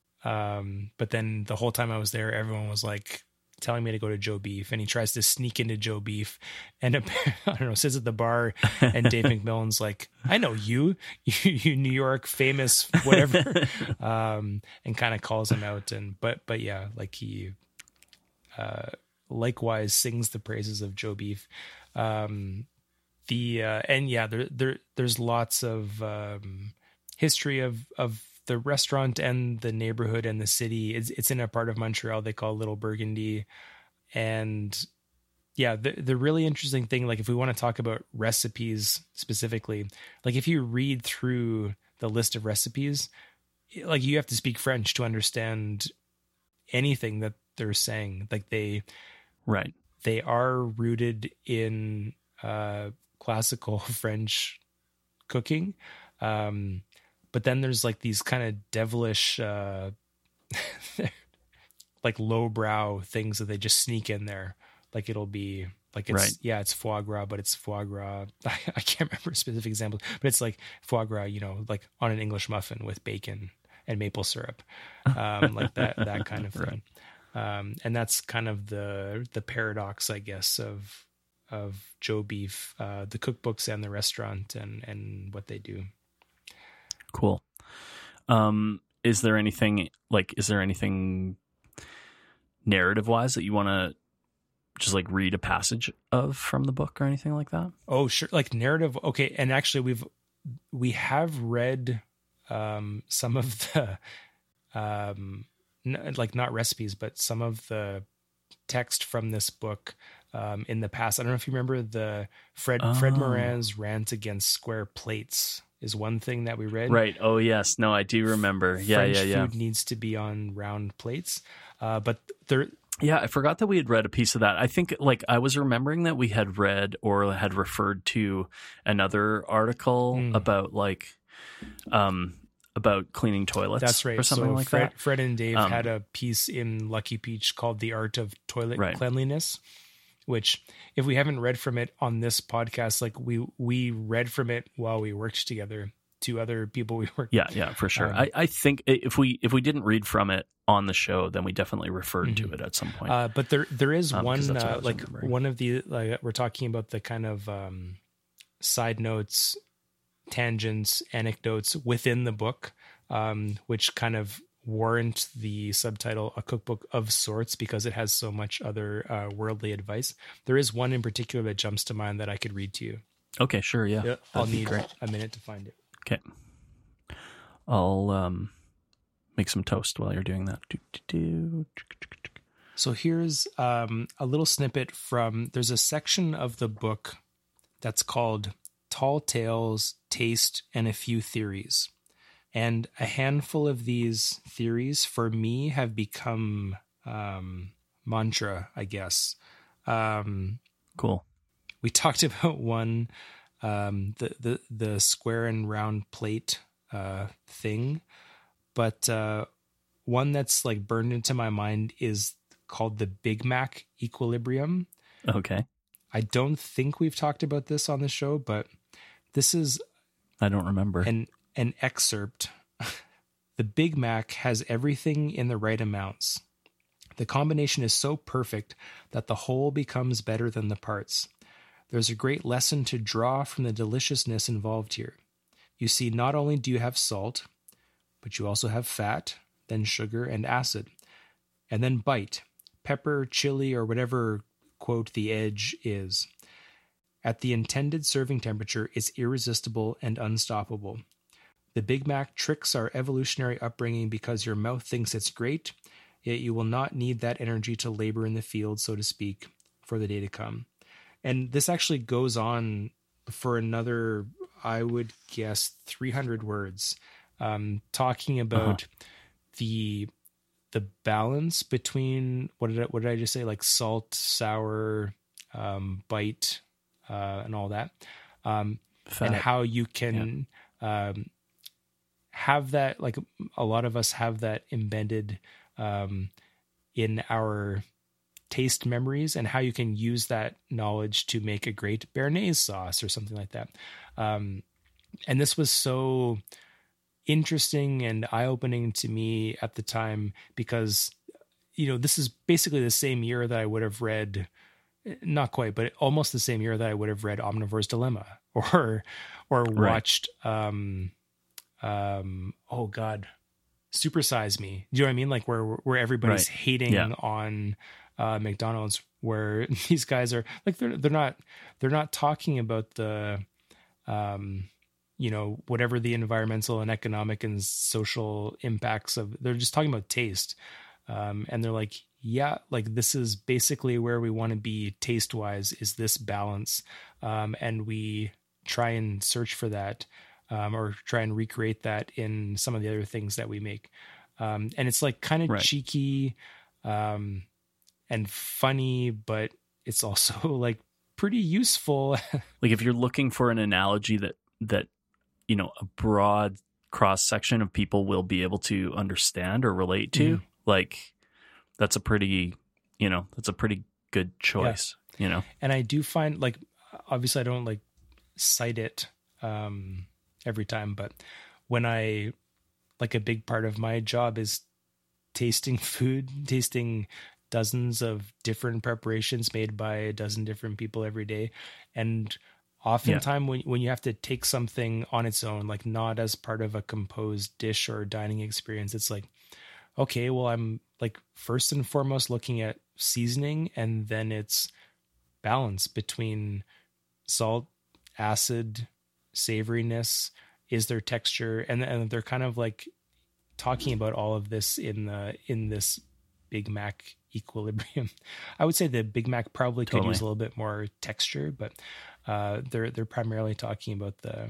Um, but then the whole time I was there, everyone was like telling me to go to Joe Beef, and he tries to sneak into Joe Beef and I don't know, sits at the bar, and Dave McMillan's like, I know you, you, you New York famous, whatever. um, and kind of calls him out. And, but, but yeah, like he, uh, likewise sings the praises of Joe Beef. Um, the uh, and yeah, there there there's lots of um, history of of the restaurant and the neighborhood and the city. It's it's in a part of Montreal they call Little Burgundy, and yeah, the the really interesting thing, like if we want to talk about recipes specifically, like if you read through the list of recipes, like you have to speak French to understand anything that they're saying. Like they,
right,
they are rooted in uh, classical French cooking, um, but then there's like these kind of devilish, uh, like lowbrow things that they just sneak in there. Like it'll be like, it's,
right.
yeah, it's foie gras, but it's foie gras. I, I can't remember specific examples, but it's like foie gras, you know, like on an English muffin with bacon and maple syrup, um, like that, that kind of thing. Right. Um, and that's kind of the, the paradox, I guess, of, of Joe Beef, uh, the cookbooks and the restaurant and, and what they do.
Cool. Um, is there anything like, is there anything narrative wise that you want to just like read a passage of from the book or anything like that?
Oh, sure. Like narrative. Okay. And actually we've, we have read, um, some of the, um, n- like not recipes, but some of the text from this book, um, in the past. I don't know if you remember the Fred,
oh.
Fred Moran's rant against square plates is one thing that we read.
Right. Oh yes. No, I do remember. Yeah.
French
yeah. Yeah.
food needs to be on round plates. Uh, but there,
Yeah, I forgot that we had read a piece of that. I think, like, I was remembering that we had read or had referred to another article mm. about, like, um, about cleaning toilets.
That's right.
Or something
so
like
Fred,
that.
Fred and Dave
um,
had a piece in Lucky Peach called "The Art of Toilet
right.
Cleanliness," which, if we haven't read from it on this podcast, like we we read from it while we worked together. To other people we worked.
Yeah, yeah, for sure.
Um,
I, I think if we if we didn't read from it on the show, then we definitely referred
mm-hmm.
to it at some point.
Uh, but there there is
um,
one uh, like one of the like we're talking about the kind of um, side notes, tangents, anecdotes within the book, um, which kind of warrant the subtitle "A Cookbook of Sorts" because it has so much other uh, worldly advice. There is one in particular that jumps to mind that I could read to you.
Okay, sure, yeah.
yeah I'll need great. a minute to find it.
Okay. I'll um, make some toast while you're doing that.
So here's um, a little snippet from, there's a section of the book that's called Tall Tales, Taste, and a Few Theories. And a handful of these theories for me have become um, mantra, I guess. Um,
cool.
We talked about one, um, the, the, the square and round plate uh, thing, but uh, one that's like burned into my mind is called the Big Mac equilibrium.
Okay.
I don't think we've talked about this on the show, but this is
I don't remember.
An an excerpt. The Big Mac has everything in the right amounts. The combination is so perfect that the whole becomes better than the parts. There's a great lesson to draw from the deliciousness involved here. You see, not only do you have salt, but you also have fat, then sugar and acid, and then bite, pepper, chili, or whatever, quote, the edge is. At the intended serving temperature, it's irresistible and unstoppable. The Big Mac tricks our evolutionary upbringing because your mouth thinks it's great, yet you will not need that energy to labor in the field, so to speak, for the day to come. And this actually goes on for another, I would guess, three hundred words, um, talking about uh-huh. the the balance between, what did I, what did I just say? Like salt, sour, um, bite, uh, and all that. Um, and how you can yeah. um, have that, like a lot of us have that embedded um, in our taste memories, and how you can use that knowledge to make a great béarnaise sauce or something like that. Um, and this was so interesting and eye-opening to me at the time because, you know, this is basically the same year that I would have read, not quite, but almost the same year that I would have read Omnivore's Dilemma or, or watched, right. um, um, oh God, Super Size Me. Do you know what I mean? Like where, where everybody's right. hating yeah. on, uh, McDonald's, where these guys are like they're they're not they're not talking about the um you know whatever the environmental and economic and social impacts of, they're just talking about taste. Um, and they're like, yeah, like this is basically where we want to be taste wise, is this balance. Um, and we try and search for that, um, or try and recreate that in some of the other things that we make. Um, and it's like kind of
Right.
cheeky, um, and funny, but it's also like pretty useful.
Like if you're looking for an analogy that, that, you know, a broad cross section of people will be able to understand or relate to, mm-hmm. like that's a pretty, you know, that's a pretty good choice, yeah. you know?
And I do find, like, obviously I don't like cite it, um, every time, but when I, like a big part of my job is tasting food, tasting dozens of different preparations made by a dozen different people every day. And oftentimes yeah. when, when you have to take something on its own, like not as part of a composed dish or dining experience, it's like, okay, well, I'm like first and foremost looking at seasoning, and then it's balance between salt, acid, savoriness, is there texture, and and they're kind of like talking about all of this in the in this Big Mac equilibrium. I would say the Big Mac probably could
totally.
use a little bit more texture, but uh, they're they're primarily talking about the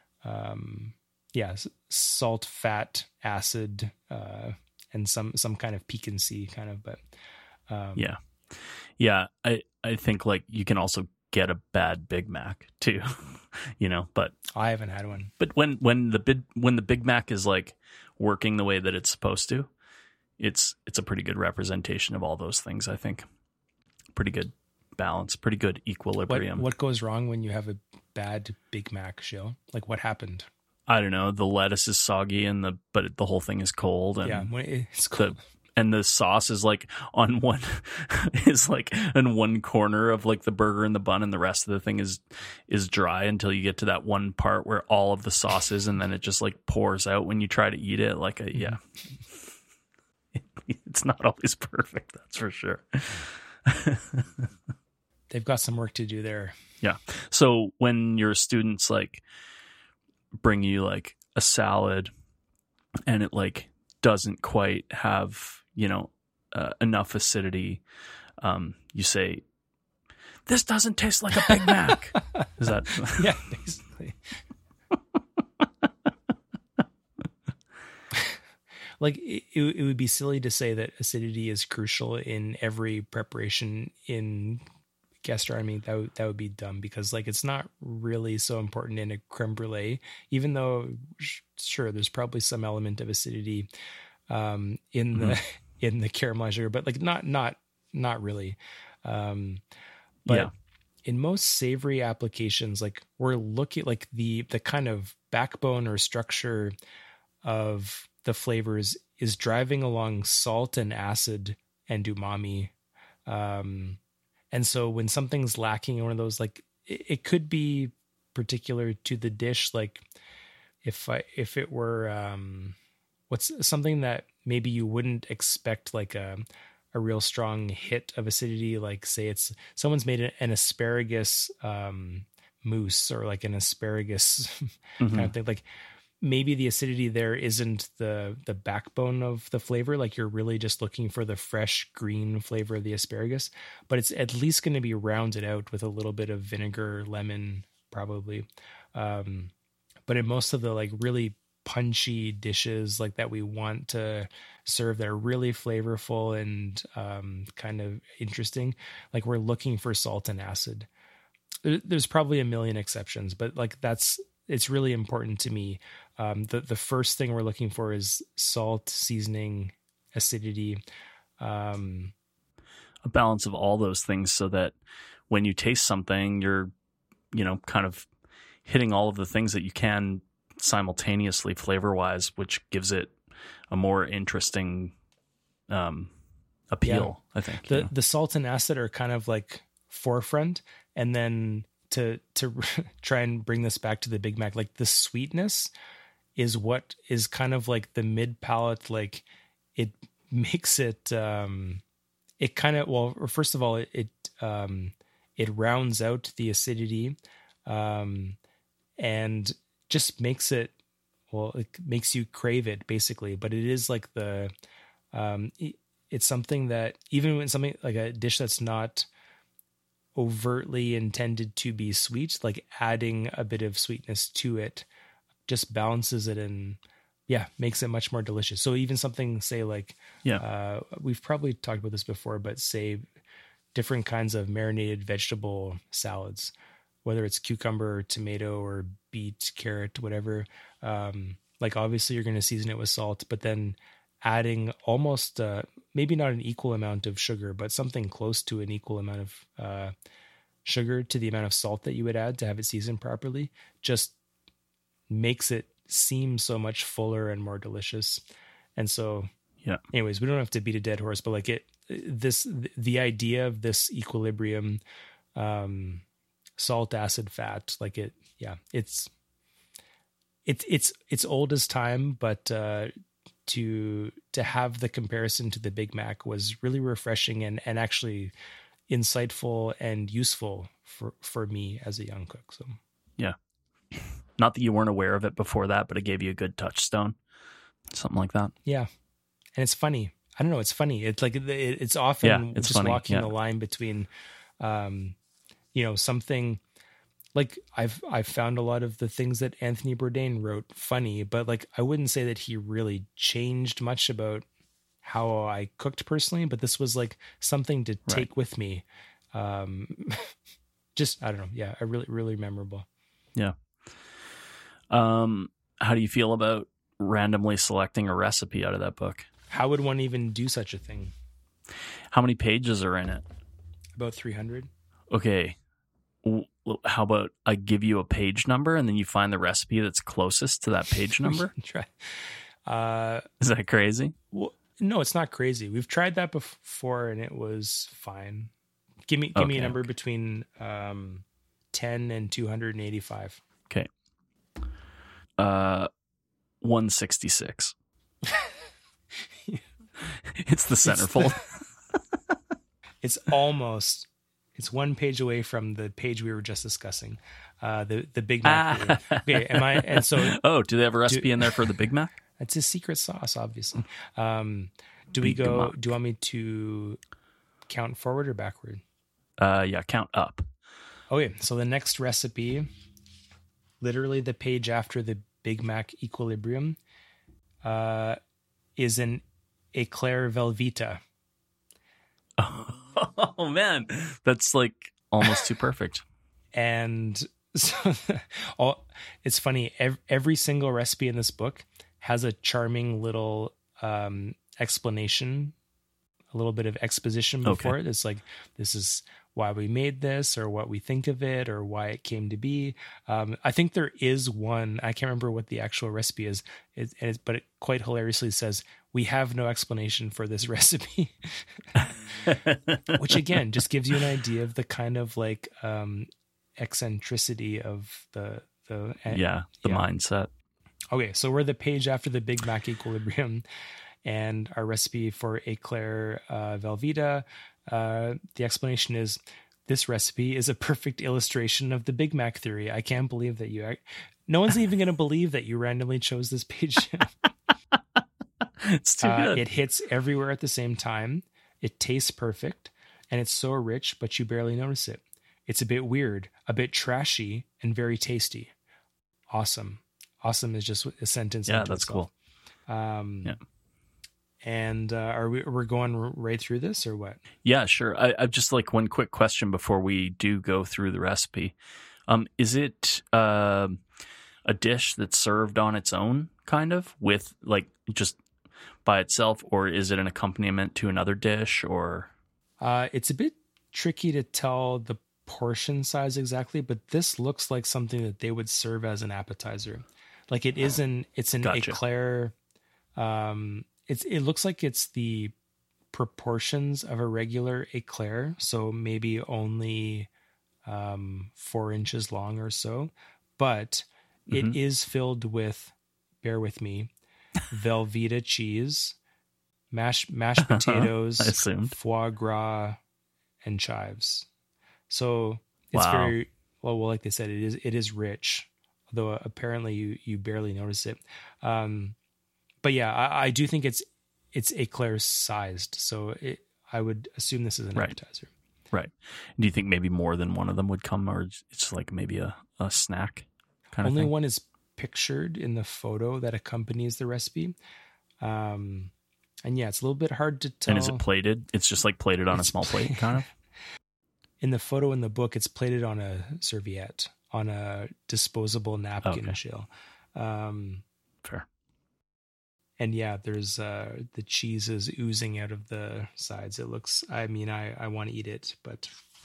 um, yeah salt, fat, acid, uh, and some some kind of piquancy kind of. But um,
yeah, yeah, I I think like you can also get a bad Big Mac too, you know, but
I haven't had one.
But when, when the big, when the Big Mac is like working the way that it's supposed to, it's, it's a pretty good representation of all those things. I think pretty good balance, pretty good equilibrium.
What, what goes wrong when you have a bad Big Mac, Shill? Like what happened?
I don't know. The lettuce is soggy and the, but the whole thing is cold. And
yeah, when it's cold.
The, and the sauce is like on one is like in one corner of like the burger and the bun, and the rest of the thing is is dry until you get to that one part where all of the sauce is, and then it just like pours out when you try to eat it. Like a, yeah, it's not always perfect, that's for sure.
They've got some work to do there.
Yeah. So when your students like bring you like a salad and it like doesn't quite have, you know, uh, enough acidity, um, you say, this doesn't taste like a Big Mac. Is that?
Yeah, basically. Like it, it would be silly to say that acidity is crucial in every preparation in gastronomy. That would, that would be dumb, because like it's not really so important in a creme brulee, even though sure there's probably some element of acidity um, in mm-hmm. the in the caramelized sugar, but like not not not really. Um, but yeah. in most savory applications, like we're looking like the the kind of backbone or structure of the flavors is driving along salt and acid and umami. Um, and so when something's lacking in one of those, like it, it could be particular to the dish. Like if I, if it were, um, what's something that maybe you wouldn't expect, like a, a real strong hit of acidity, like say it's someone's made an asparagus, um, mousse or like an asparagus mm-hmm. kind of thing. Like, maybe the acidity there isn't the the backbone of the flavor. Like you're really just looking for the fresh green flavor of the asparagus, but it's at least going to be rounded out with a little bit of vinegar, lemon, probably. Um, but in most of the like really punchy dishes like that we want to serve that are really flavorful and um, kind of interesting, like we're looking for salt and acid. There's probably a million exceptions, but like that's, it's really important to me. Um, the, the first thing we're looking for is salt, seasoning, acidity. Um,
a balance of all those things so that when you taste something, you're, you know, kind of hitting all of the things that you can simultaneously flavor-wise, which gives it a more interesting um, appeal, yeah. I think.
The,
you know?
the salt and acid are kind of like forefront, and then to to try and bring this back to the Big Mac, like the sweetness is what is kind of like the mid palate, like it makes it um it kind of, well, first of all, it, it, um, it rounds out the acidity, um, and just makes it, well, it makes you crave it basically, but it is like the, um, it, it's something that even when something like a dish that's not overtly intended to be sweet, like adding a bit of sweetness to it just balances it and yeah, makes it much more delicious. So even something, say like,
Yeah.
uh, we've probably talked about this before, but say different kinds of marinated vegetable salads, whether it's cucumber or tomato or beet, carrot, whatever. Um, like obviously you're going to season it with salt, but then adding almost, uh, maybe not an equal amount of sugar, but something close to an equal amount of, uh, sugar to the amount of salt that you would add to have it seasoned properly, just makes it seem so much fuller and more delicious. And so,
yeah.
anyways, we don't have to beat a dead horse, but like it, this, the idea of this equilibrium, um, salt, acid, fat, like it, yeah, it's, it's, it's, it's old as time, but, uh, to, to have the comparison to the Big Mac was really refreshing and, and actually insightful and useful for, for me as a young cook. So,
yeah. Not that you weren't aware of it before that, but it gave you a good touchstone, something like that.
Yeah. And it's funny. I don't know. It's funny. It's like, it, it's often
yeah, it's
just
funny.
walking
yeah.
the line between, um, you know, something like I've, I've found a lot of the things that Anthony Bourdain wrote funny, but like, I wouldn't say that he really changed much about how I cooked personally, but this was like something to take
right.
with me. Um, just, I don't know. Yeah. I really, really memorable.
Yeah. Um, how do you feel about randomly selecting a recipe out of that book?
How would one even do such a thing?
How many pages are in it?
About three hundred.
Okay. How about I give you a page number and then you find the recipe that's closest to that page number?
Try. Uh,
Is that crazy?
Well, no, it's not crazy. We've tried that before and it was fine. Give me, give
okay,
me a number
okay.
between, um, ten and two hundred eighty-five.
Okay. Uh, one sixty-six. It's the centerfold.
It's almost, it's one page away from the page we were just discussing. Uh, the, the Big Mac. Ah. Okay. Am I, and so,
oh, do they have a recipe
do,
in there for the Big Mac?
It's a secret sauce, obviously. Um, do we
Big
go,
Mac.
do you want me to count forward or backward?
Uh, yeah, count up.
Okay. So the next recipe, literally the page after the Big Mac equilibrium, uh, is an Eclair Velveeta.
Oh man, that's like almost too perfect.
And so, all, it's funny. Every, every single recipe in this book has a charming little um, explanation, a little bit of exposition before
okay.
it. It's like, this is why we made this, or what we think of it, or why it came to be. Um, I think there is one. I can't remember what the actual recipe is, it, it, but it quite hilariously says, "We have no explanation for this recipe," which again just gives you an idea of the kind of like um, eccentricity of the the
yeah the
yeah.
mindset.
Okay, so we're the page after the Big Mac equilibrium, and our recipe for Eclair uh, Velveeta. Uh, the explanation is, this recipe is a perfect illustration of the Big Mac theory. I can't believe that you. No one's even going to believe that you randomly chose this page.
It's too
uh,
good.
It hits everywhere at the same time. It tastes perfect, and it's so rich, but you barely notice it. It's a bit weird, a bit trashy, and very tasty. Awesome. Awesome is just a sentence.
Yeah,
unto
that's
itself.
cool.
Um,
yeah.
And uh, are we we're going right through this or what?
Yeah, sure. I, I just like one quick question before we do go through the recipe. Um, is it uh, a dish that's served on its own, kind of, with like just by itself, or is it an accompaniment to another dish? Or
uh, it's a bit tricky to tell the portion size exactly, but this looks like something that they would serve as an appetizer. Like it is an it's an
Gotcha.
Eclair. Um, It's, it looks like it's the proportions of a regular Eclair, so maybe only um, four inches long or so, but mm-hmm. it is filled with, bear with me, Velveeta cheese, mashed mashed potatoes,
I assumed.
foie gras, and chives. So it's
Wow.
very well, well. Like they said, it is it is rich, although apparently you you barely notice it. Um, but yeah, I, I do think it's it's eclair sized. So it, I would assume this is an
Right.
appetizer.
Right. Do you think maybe more than one of them would come, or it's like maybe a, a snack kind
Only
of thing?
one is pictured in the photo that accompanies the recipe. Um, and yeah, it's a little bit hard to tell.
And is it plated? It's just like plated on a
It's
small
pla-
plate, kind of?
In the photo in the book, it's plated on a serviette, on a disposable napkin
Okay.
shell. Um,
Fair.
and yeah, there's uh, the cheese is oozing out of the sides. It looks, I mean, I, I want to eat it, but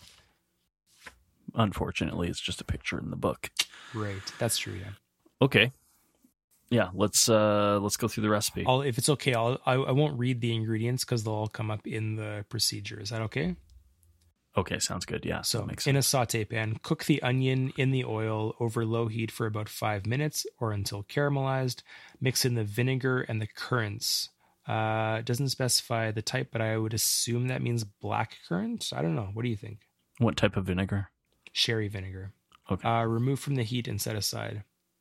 Unfortunately, it's just a picture in the book.
right. That's true. Yeah.
Okay. Yeah, let's uh let's go through the recipe.
I'll, if it's okay, I'll, I, I won't read the ingredients because they'll all come up in the procedure. Is that okay?
Okay, sounds good. Yeah,
So
that makes
in a
sense.
saute pan, cook the onion in the oil over low heat for about five minutes or until caramelized. Mix in the vinegar and the currants. Uh, it doesn't specify the type, but I would assume that means black currant. I don't know. What do you think?
What type of vinegar?
Sherry vinegar.
Okay.
Uh, remove from the heat and set aside.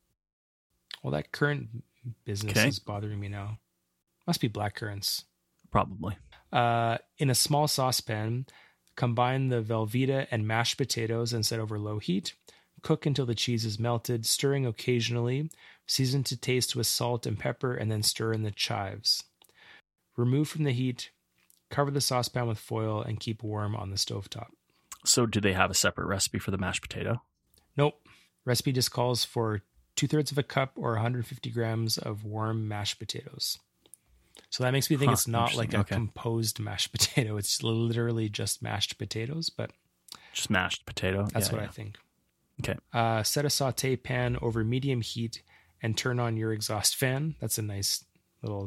Well, that currant business
Okay.
is bothering me now. Must be black currants.
Probably.
Uh, in a small saucepan, combine the Velveeta and mashed potatoes and set over low heat. Cook until the cheese is melted, stirring occasionally. Season to taste with salt and pepper, and then stir in the chives. Remove from the heat. Cover the saucepan with foil and keep warm on the stovetop.
So do they have a separate recipe for the mashed potato?
Nope. Recipe just calls for two-thirds of a cup or one hundred fifty grams of warm mashed potatoes. So that makes me think
Huh,
it's not like a
interesting. Okay.
composed mashed potato. It's literally just mashed potatoes, but
Just mashed potato?
that's
Yeah,
what
yeah.
I think.
Okay.
Uh, set a saute pan over medium heat and turn on your exhaust fan. That's a nice little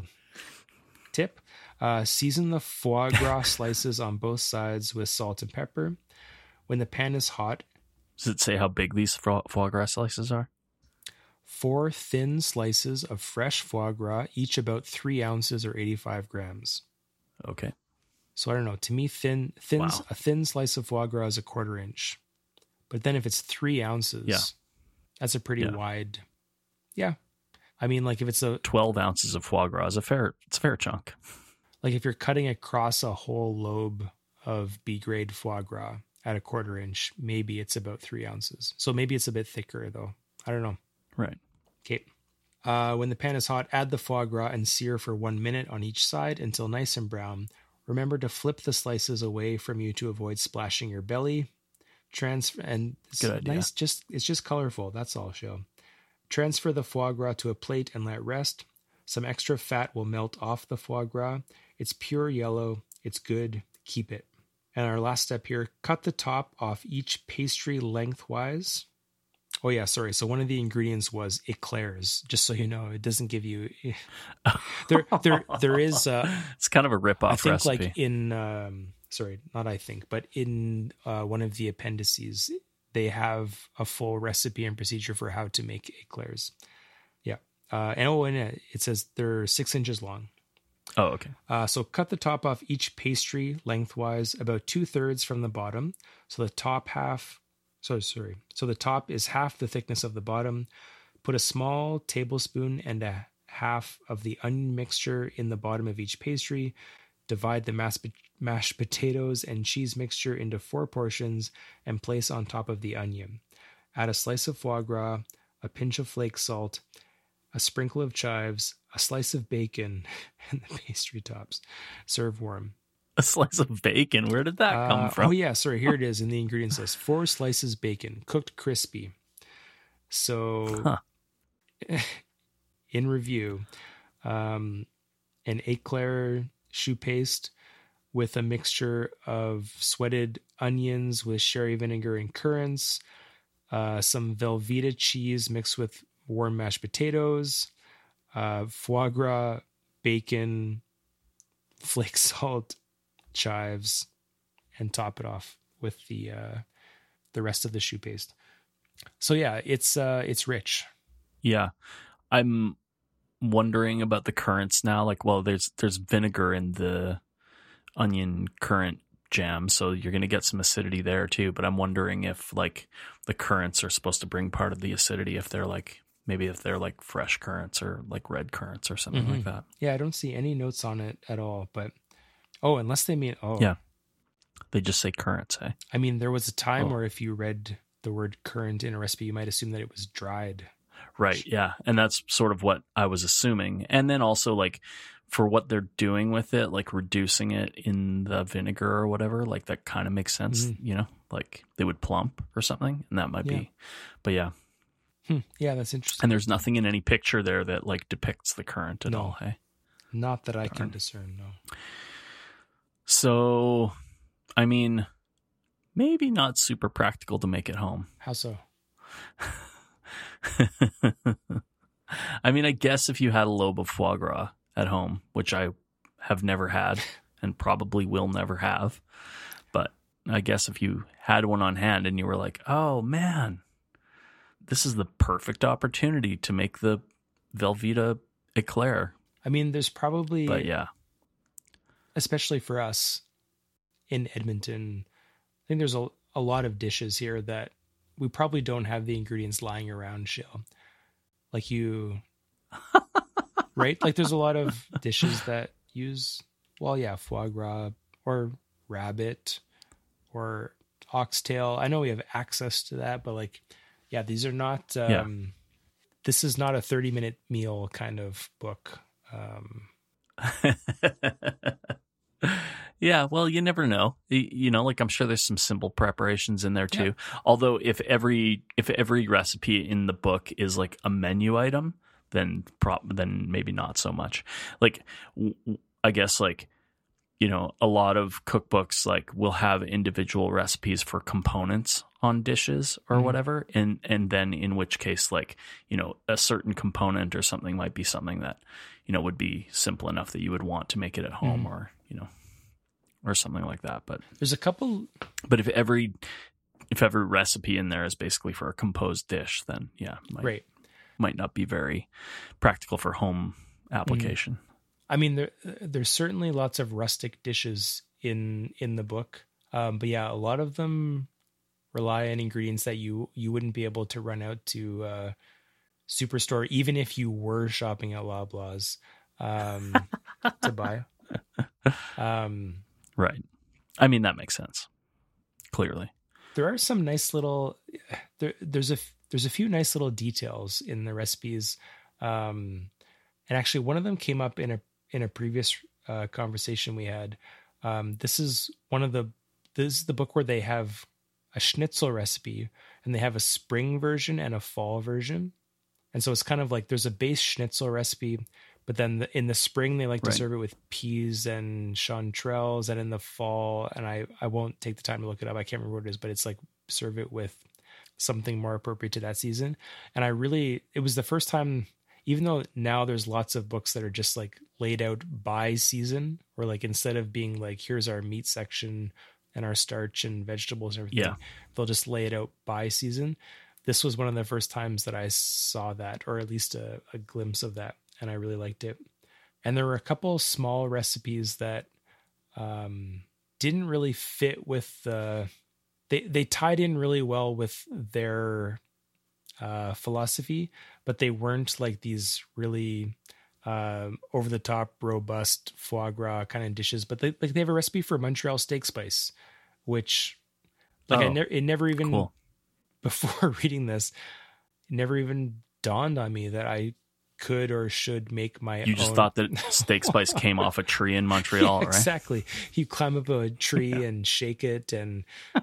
tip. Uh, season the foie gras slices on both sides with salt and pepper. When the pan is hot,
Does it say how big these foie foie gras slices are?
four thin slices of fresh foie gras, each about three ounces or eighty-five grams.
Okay.
So I don't know. To me, thin, thin,
Wow.
a thin slice of foie gras is a quarter inch. But then if it's three ounces,
Yeah.
that's a pretty
Yeah.
wide. Yeah. I mean, like if it's a,
twelve ounces of foie gras is a fair, it's a fair chunk.
like if you're cutting across a whole lobe of B grade foie gras at a quarter inch, maybe it's about three ounces. So maybe it's a bit thicker though. I don't know.
Right.
Okay. Uh, when the pan is hot, add the foie gras and sear for one minute on each side until nice and brown. Remember to flip the slices away from you to avoid splashing your belly. Transfer and it's
Good idea.
nice. Just it's just colorful. That's all. Show. Transfer the foie gras to a plate and let rest. Some extra fat will melt off the foie gras. It's pure yellow. It's good. Keep it. And our last step here: cut the top off each pastry lengthwise. Oh yeah, sorry. So one of the ingredients was eclairs. Just so you know, it doesn't give you. there, there, there is. Uh,
It's kind of a rip-off
I think,
recipe.
like in. Um, sorry, not I think, but in uh, one of the appendices, they have a full recipe and procedure for how to make eclairs. Yeah, uh, and oh, and it it says they're six inches long.
Oh, okay.
Uh, so cut the top off each pastry lengthwise, about two thirds from the bottom. So the top half. So sorry. So the top is half the thickness of the bottom. Put a small tablespoon and a half of the onion mixture in the bottom of each pastry. Divide the mashed, mashed potatoes and cheese mixture into four portions and place on top of the onion. Add a slice of foie gras, a pinch of flake salt, a sprinkle of chives, a slice of bacon, and the pastry tops. Serve warm.
A slice of bacon. Where did that
Uh,
come from?
Oh yeah, sorry. Here it is in the ingredients list: four slices bacon, cooked crispy. So,
Huh.
in review, um, an eclair choux paste with a mixture of sweated onions with sherry vinegar and currants, uh, some Velveeta cheese mixed with warm mashed potatoes, uh, foie gras, bacon, flake salt, chives, and top it off with the uh, the rest of the choux paste. So yeah, it's uh, it's rich.
Yeah. I'm wondering about the currants now. Like, well, there's there's vinegar in the onion currant jam, so you're going to get some acidity there too. But I'm wondering if like the currants are supposed to bring part of the acidity, if they're like maybe if they're like fresh currants or like red currants or something mm-hmm. like that.
Yeah, I don't see any notes on it at all. But oh, unless they mean oh
yeah, they just say currants. Eh?
I mean, there was a time
oh.
where if you read the word currant in a recipe, you might assume that it was dried.
Right. Yeah. And that's sort of what I was assuming. And then also like for what they're doing with it, like reducing it in the vinegar or whatever, like that kind of makes sense, mm-hmm. you know, like they would plump or something, and that might yeah. be, but yeah.
Hmm. Yeah, that's interesting.
And there's nothing in any picture there that like depicts the currant at
no.
all. Hey,
not that I Darn. can discern. No.
So, I mean, maybe not super practical to make at home.
How so?
I mean, I guess if you had a lobe of foie gras at home, which I have never had and probably will never have, but I guess if you had one on hand and you were like, oh man, this is the perfect opportunity to make the Velveeta eclair.
I mean, there's probably,
but yeah,
especially for us in Edmonton, I think there's a, a lot of dishes here that we probably don't have the ingredients lying around, Shil. Like you, right? Like there's a lot of dishes that use, well, yeah, foie gras or rabbit or oxtail. I know we have access to that, but like, yeah, these are not, um, yeah. this is not a thirty minute meal kind of book. Um,
Yeah, well, you never know. You know, like I'm sure there's some simple preparations in there too. Yeah. Although if every if every recipe in the book is like a menu item, then prop then maybe not so much. Like I guess like you know, a lot of cookbooks like will have individual recipes for components on dishes or mm-hmm. whatever, and and then in which case like, you know, a certain component or something might be something that, you know, would be simple enough that you would want to make it at home mm-hmm. or, you know, or something like that. But
there's a couple,
but if every if every recipe in there is basically for a composed dish, then yeah, might,
right.
might not be very practical for home application.
Mm-hmm. I mean, there there's certainly lots of rustic dishes in in the book, um, but yeah, a lot of them rely on ingredients that you you wouldn't be able to run out to uh, Superstore, even if you were shopping at Loblaws um, to buy. Um,
right. I mean, that makes sense. Clearly,
there are some nice little there. There's a there's a few nice little details in the recipes, um, and actually, one of them came up in a in a previous uh, conversation we had. Um, this is one of the this is the book where they have a schnitzel recipe, and they have a spring version and a fall version. And so it's kind of like there's a base schnitzel recipe, but then the, in the spring they like to right. serve it with peas and chanterelles, and in the fall, and I, I won't take the time to look it up, I can't remember what it is, but it's like serve it with something more appropriate to that season. And I really, it was the first time, even though now there's lots of books that are just like laid out by season, or like instead of being like, here's our meat section and our starch and vegetables and everything,
yeah.
they'll just lay it out by season. This was one of the first times that I saw that, or at least a, a glimpse of that, and I really liked it. And there were a couple small recipes that um, didn't really fit with the, they, they tied in really well with their uh, philosophy, but they weren't like these really um, over the top, robust foie gras kind of dishes. But they like they have a recipe for Montreal steak spice, which like oh, I never it never even
cool.
before reading this, it never even dawned on me that I could or should make my own.
You just thought that steak spice came off a tree in Montreal,
yeah,
right?
Exactly. You climb up a tree yeah. and shake it and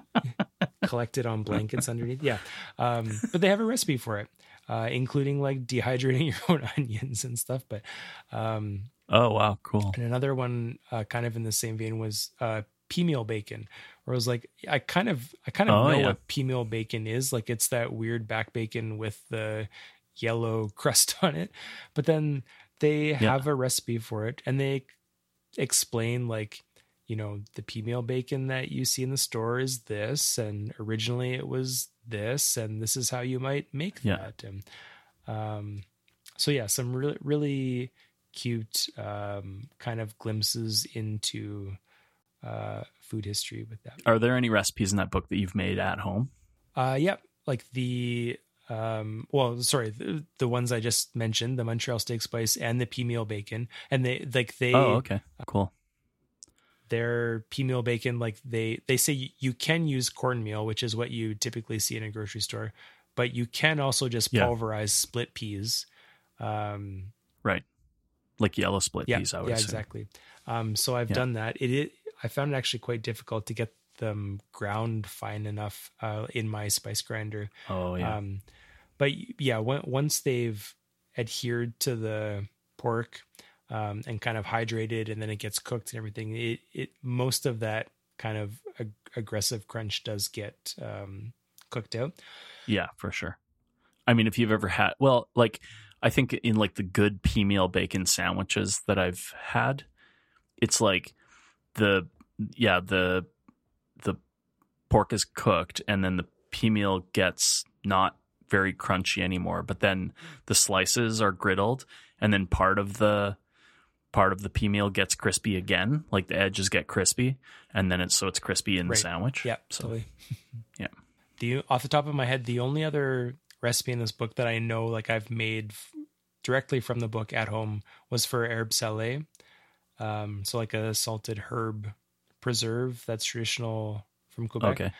collect it on blankets underneath. Yeah. Um, but they have a recipe for it, uh, including like dehydrating your own onions and stuff. But um,
oh, wow. Cool.
And another one uh, kind of in the same vein was uh, pea meal bacon, where I was like, I kind of, I kind of
oh,
know
yeah.
what pea meal bacon is. Like it's that weird back bacon with the yellow crust on it, but then they yeah. have a recipe for it, and they explain like, you know, the pea meal bacon that you see in the store is this, and originally it was this, and this is how you might make
yeah.
that. And um, so yeah, some really really cute um, kind of glimpses into uh, food history with that.
Are there any recipes in that book that you've made at home?
Uh, yeah, like the um, well, sorry, the, the ones I just mentioned, the Montreal steak spice and the pea meal bacon, and they like they.
Oh, okay, cool.
Their pea meal bacon, like they they say you, you can use cornmeal, which is what you typically see in a grocery store, but you can also just
Yeah.
pulverize split peas. Um,
Right, like yellow split
yeah,
peas. I would
yeah,
assume.
exactly. Um, so I've
Yeah.
done that. It, it I found it actually quite difficult to get them ground fine enough uh, in my spice grinder.
Oh yeah.
Um, but yeah, when, once they've adhered to the pork um, and kind of hydrated, and then it gets cooked and everything, it, it most of that kind of ag- aggressive crunch does get um, cooked out.
Yeah, for sure. I mean, if you've ever had, well, like I think in like the good pea meal bacon sandwiches that I've had, it's like the yeah the the pork is cooked and then the pea meal gets not very crunchy anymore, but then the slices are griddled and then part of the part of the pea meal gets crispy again, like the edges get crispy, and then it's so it's crispy in
Right.
the sandwich.
Yeah,
so
totally.
yeah.
The off the top of my head, the only other recipe in this book that I know, like I've made f- directly from the book at home, was for herb salé. Um, so like a salted herb preserve that's traditional from Quebec.
Okay.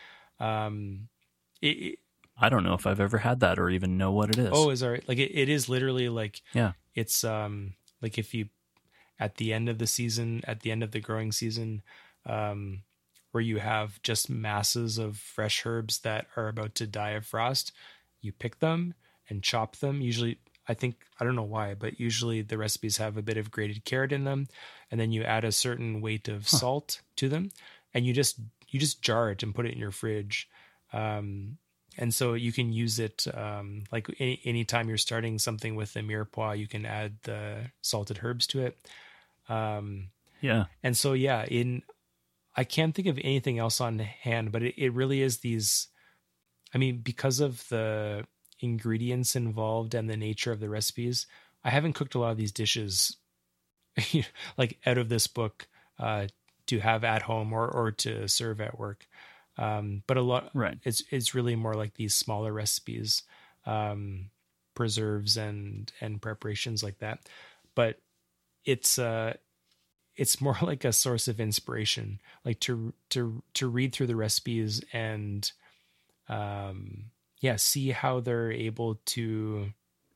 Um, it, it,
I don't know if I've ever had that or even know what it is.
oh, is all right. Like it, it is literally like
yeah.
it's um like if you at the end of the season, at the end of the growing season, um, where you have just masses of fresh herbs that are about to die of frost, you pick them and chop them. Usually, I think, I don't know why, but usually the recipes have a bit of grated carrot in them, and then you add a certain weight of
Huh.
salt to them, and you just you just jar it and put it in your fridge. Um, and so you can use it um, like any anytime you're starting something with a mirepoix, you can add the salted herbs to it. Um,
Yeah.
and so yeah, in I can't think of anything else on hand, but it, it really is these. I mean, because of the ingredients involved and the nature of the recipes, I haven't cooked a lot of these dishes like out of this book uh, to have at home or or to serve at work. Um, but a lot,
Right.
it's it's really more like these smaller recipes, um, preserves and and preparations like that. But it's uh it's more like a source of inspiration, like to to to read through the recipes and um yeah, see how they're able to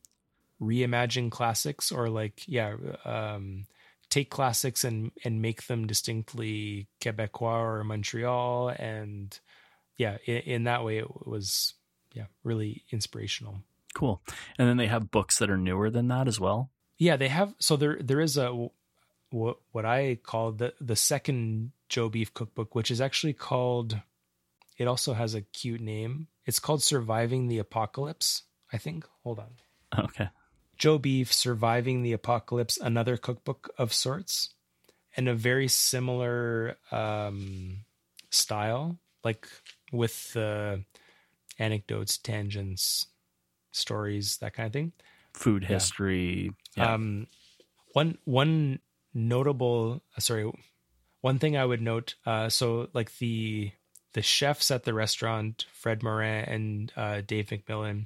reimagine classics, or like yeah um take classics and and make them distinctly Quebecois or Montreal. And yeah, in, in that way it was yeah really inspirational.
Cool. And then they have books that are newer than that as well.
Yeah, they have. So there there is a what what I call the the second Joe Beef cookbook, which is actually called, it also has a cute name. It's called Surviving the Apocalypse, I think. Hold on.
Okay.
Joe Beef, Surviving the Apocalypse, another cookbook of sorts, and a very similar um, style, like with uh, anecdotes, tangents, stories, that kind of thing.
Food history. Yeah.
Um, one one notable, uh, sorry, one thing I would note. Uh, so like the the chefs at the restaurant, Fred Morin and uh, Dave McMillan.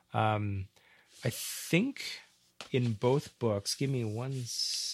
Um, I think in both books, give me one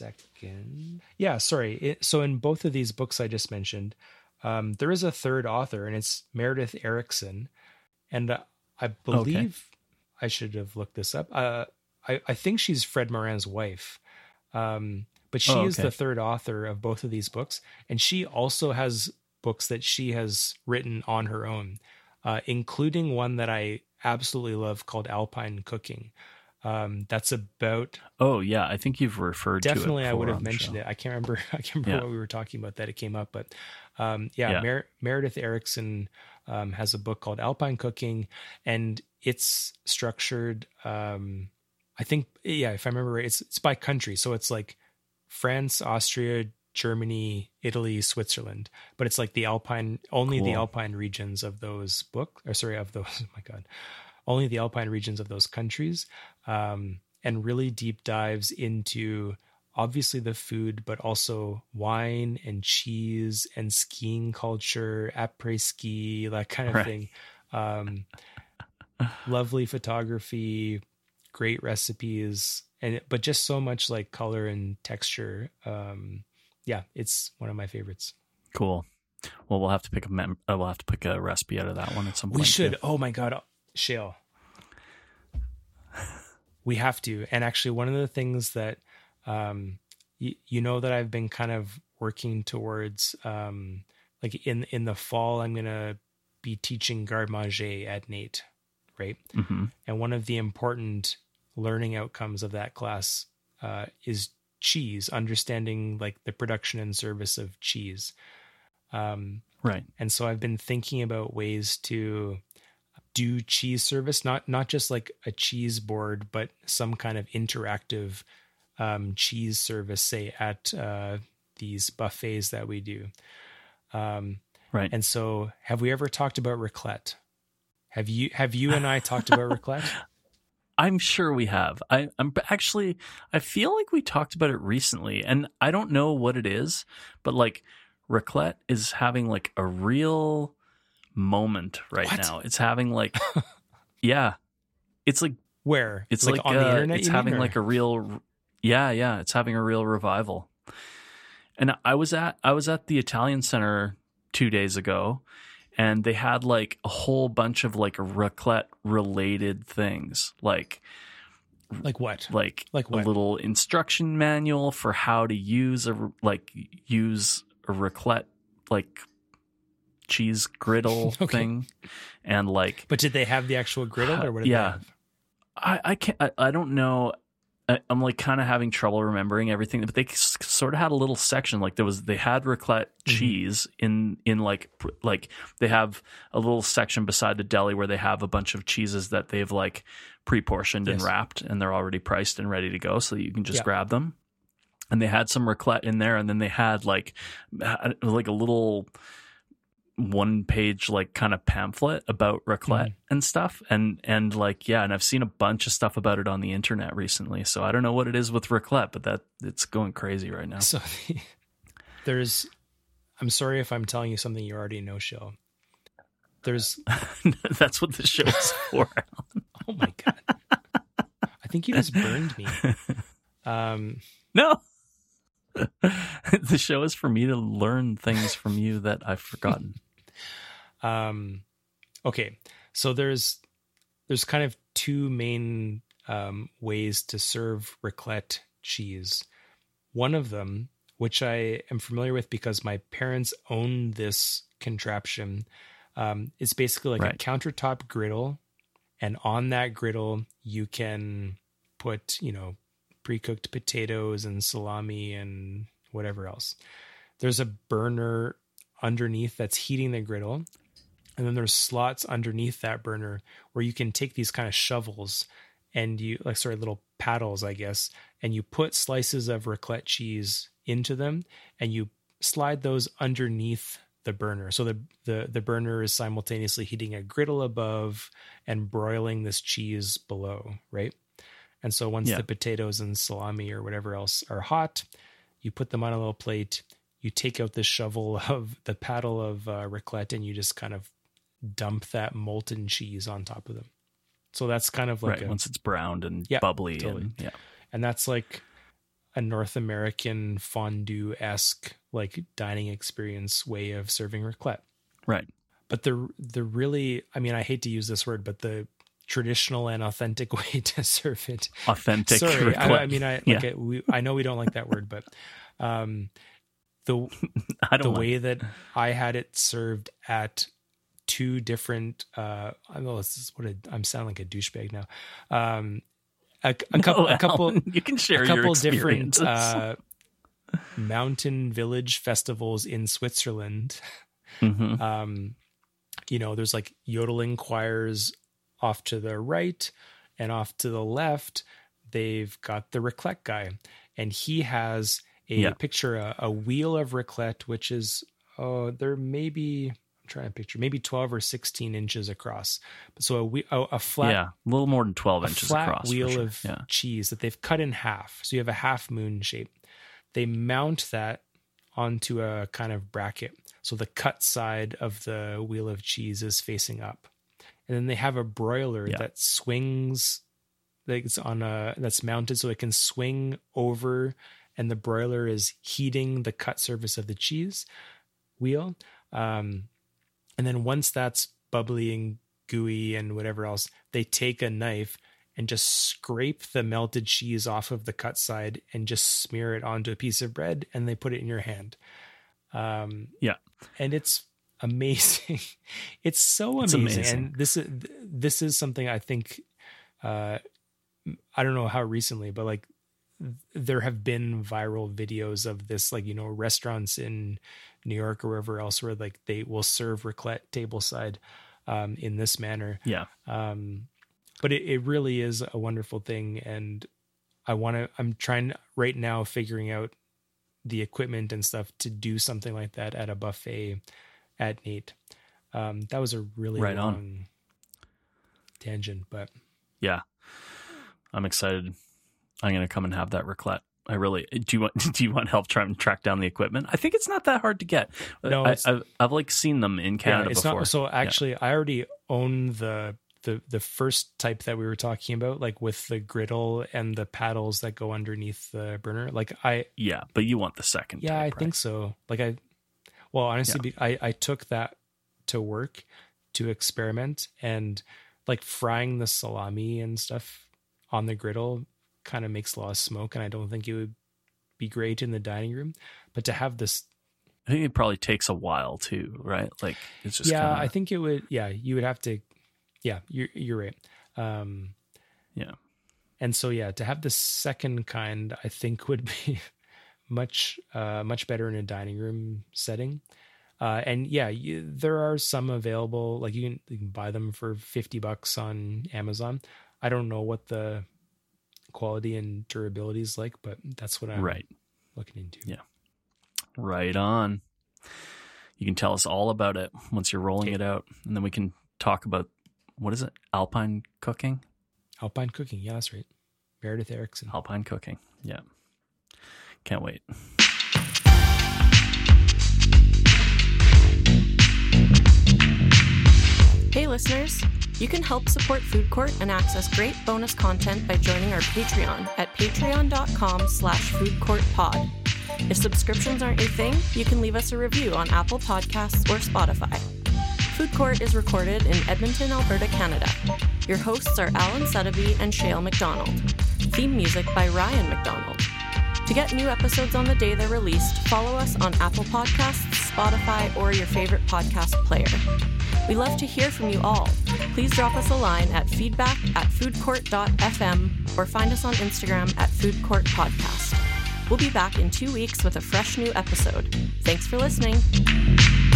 second. Yeah, sorry. It, so in both of these books I just mentioned, um, there is a third author, and it's Meredith Erickson. And uh, I believe okay. I should have looked this up. Uh, I, I think she's Fred Morin's wife. Um, but she oh, okay. is the third author of both of these books. And she also has books that she has written on her own, uh, including one that I absolutely love called Alpine Cooking. Um, that's about.
Oh yeah, I think you've referred
definitely
to it.
Definitely, I would have
on
mentioned it. I can't remember. I can't remember yeah. what we were talking about that it came up, but um, yeah, yeah. Mer- Meredith Erickson um, has a book called Alpine Cooking, and it's structured. Um, I think, yeah, if I remember right, it's it's by country, so it's like France, Austria, Germany, Italy, Switzerland, but it's like the Alpine, only cool. the Alpine regions of those book, or sorry, of those. Oh my God. Only the Alpine regions of those countries. Um, and really deep dives into obviously the food, but also wine and cheese and skiing culture, après ski, that kind of
Right.
thing. Um, lovely photography, great recipes, and it, but just so much like color and texture. Um, yeah, it's one of my favorites.
Cool. Well, we'll have to pick a mem- uh, we'll have to pick a recipe out of that one at some point.
We should.
too.
Oh my God, Shale. We have to. And actually, one of the things that, um, you, you know, that I've been kind of working towards, um, like in in the fall, I'm gonna be teaching garde manger at Nate, right?
Mm-hmm.
And one of the important learning outcomes of that class uh, is cheese, understanding like the production and service of cheese. Um,
Right.
and so I've been thinking about ways to do cheese service, not not just like a cheese board, but some kind of interactive um, cheese service, say at uh, these buffets that we do. Um,
Right.
and so, have we ever talked about raclette? Have you have you and I talked about raclette?
I'm sure we have. I, I'm actually, I feel like we talked about it recently, and I don't know what it is, but like raclette is having like a real moment right
What?
now. It's having like, yeah, it's like,
Where?
it's
like,
like,
on
uh,
the internet.
it's
you mean,
having
or-
like a real, yeah, yeah, it's having a real revival. And I was at, I was at the Italian Center two days ago, and they had like a whole bunch of like raclette related things, like
like what?
like,
Like
a
what?
little instruction manual for how to use a like use a raclette like cheese griddle
Okay.
thing, and like
But did they have the actual griddle, or what did
Yeah.
they have?
I I can't I, I don't know. I, I'm like kind of having trouble remembering everything, but they s- sort of had a little section like there was they had raclette cheese in in like pr- like they have a little section beside the deli where they have a bunch of cheeses that they've like pre-portioned and
Yes.
wrapped, and they're already priced and ready to go, so that you can just
Yeah.
grab them. And they had some raclette in there, and then they had like uh, like a little one page like kind of pamphlet about raclette and stuff, and and like yeah and I've seen a bunch of stuff about it on the internet recently, so I don't know what it is with raclette, but that it's going crazy right now.
So there's. I'm sorry if I'm telling you something you already know, Shil. There's.
That's what the show is for.
Oh my God. I think you just burned me. Um.
No. The show is for me to learn things from you that I've forgotten.
Um, okay, so there's there's kind of two main um, ways to serve raclette cheese. One of them, which I am familiar with because my parents own this contraption, um, is basically like
Right.
a countertop griddle, and on that griddle you can put, you know, pre-cooked potatoes and salami and whatever else. There's a burner underneath that's heating the griddle. And then there's slots underneath that burner where you can take these kind of shovels and you like, sorry, little paddles, I guess, and you put slices of raclette cheese into them and you slide those underneath the burner. So the, the, the burner is simultaneously heating a griddle above and broiling this cheese below, right? And so once
Yeah.
the potatoes and salami or whatever else are hot, you put them on a little plate, you take out the shovel of the paddle of uh, raclette, and you just kind of dump that molten cheese on top of them. So that's kind of like
Right.
a,
Once it's browned and
Yeah,
bubbly.
totally.
And, yeah.
and that's like a North American fondue-esque like dining experience way of serving raclette.
Right.
But the the really, I mean, I hate to use this word, but the traditional and authentic way to serve it.
Authentic.
Sorry, I,
raclette.
I mean, I like
Yeah.
it, we, I know we don't like that word, but um, the
I don't
the
like
way that I had it served at two different, uh, I know this is what a, I'm sounding like a douchebag now. Um, a, a couple,
No,
a couple,
Alan, you can share
a
your
couple different
experiences.
uh, mountain village festivals in Switzerland.
Mhm.
Um, you know, there's like yodeling choirs off to the right, and off to the left, they've got the raclette guy, and he has a
Yeah.
picture, a, a wheel of raclette, which is, oh, there may be, I'm trying to picture, maybe twelve or sixteen inches across. So a, we- a, a flat,
Yeah, a little more than twelve
a
inches
flat
across.
wheel
for sure.
of
yeah.
cheese that they've cut in half. So you have a half moon shape. They mount that onto a kind of bracket. So the cut side of the wheel of cheese is facing up. And then they have a broiler
Yeah.
that swings, like it's on a, that's mounted so it can swing over, and the broiler is heating the cut surface of the cheese wheel. Um, and then once that's bubbly and gooey and whatever else, they take a knife and just scrape the melted cheese off of the cut side and just smear it onto a piece of bread, and they put it in your hand. Um,
Yeah.
And it's amazing. It's so
It's
amazing.
amazing.
And this is, this is something I think, uh, I don't know how recently, but like there have been viral videos of this, like, you know, restaurants in New York or wherever else where like they will serve raclette tableside, um, in this manner.
Yeah.
Um, but it, it really is a wonderful thing. And I want to, I'm trying right now figuring out the equipment and stuff to do something like that at a buffet at Nate. Um, that was a really
Right on.
long tangent, but
Yeah. I'm excited. I'm going to come and have that raclette. I really do. You want do you want help trying to track down the equipment? I think it's not that hard to get.
No,
I,
it's-
I've, I've like seen them in Canada
yeah, it's
before.
not. So actually, I already own the the the first type that we were talking about, like with the griddle and the paddles that go underneath the burner. Like I,
Yeah, but you want the second.
yeah, I
type,
think
right?
so. Like I, well, honestly, be I I took that to work to experiment, and like frying the salami and stuff on the griddle kind of makes a lot of smoke, and I don't think it would be great in the dining room. But to have this,
I think it probably takes a while too, right? Like it's just
yeah,
kinda,
I think it would. Yeah, you would have to. Yeah, you're you're right. Um,
yeah,
and so yeah, to have the second kind, I think would be much uh, much better in a dining room setting. Uh, and yeah, you, there are some available. Like you can, you can buy them for fifty bucks on Amazon. I don't know what the quality and durability is like, but that's what I'm
right,
looking into.
Yeah. right on. You can tell us all about it once you're rolling
Okay.
it out, and then we can talk about what is it? Alpine cooking.
Alpine Cooking, yeah, that's right. Meredith Erickson.
Alpine cooking. Yeah, can't wait.
Hey listeners, you can help support Food Court and access great bonus content by joining our Patreon at patreon.com slash foodcourtpod. If subscriptions aren't your thing, you can leave us a review on Apple Podcasts or Spotify. Food Court is recorded in Edmonton, Alberta, Canada. Your hosts are Alan Sutterby and Shale McDonald. Theme music by Ryan McDonald. To get new episodes on the day they're released, follow us on Apple Podcasts, Spotify, or your favorite podcast player. We love to hear from you all. Please drop us a line at feedback at foodcourt dot f m or find us on Instagram at foodcourtpodcast. We'll be back in two weeks with a fresh new episode. Thanks for listening.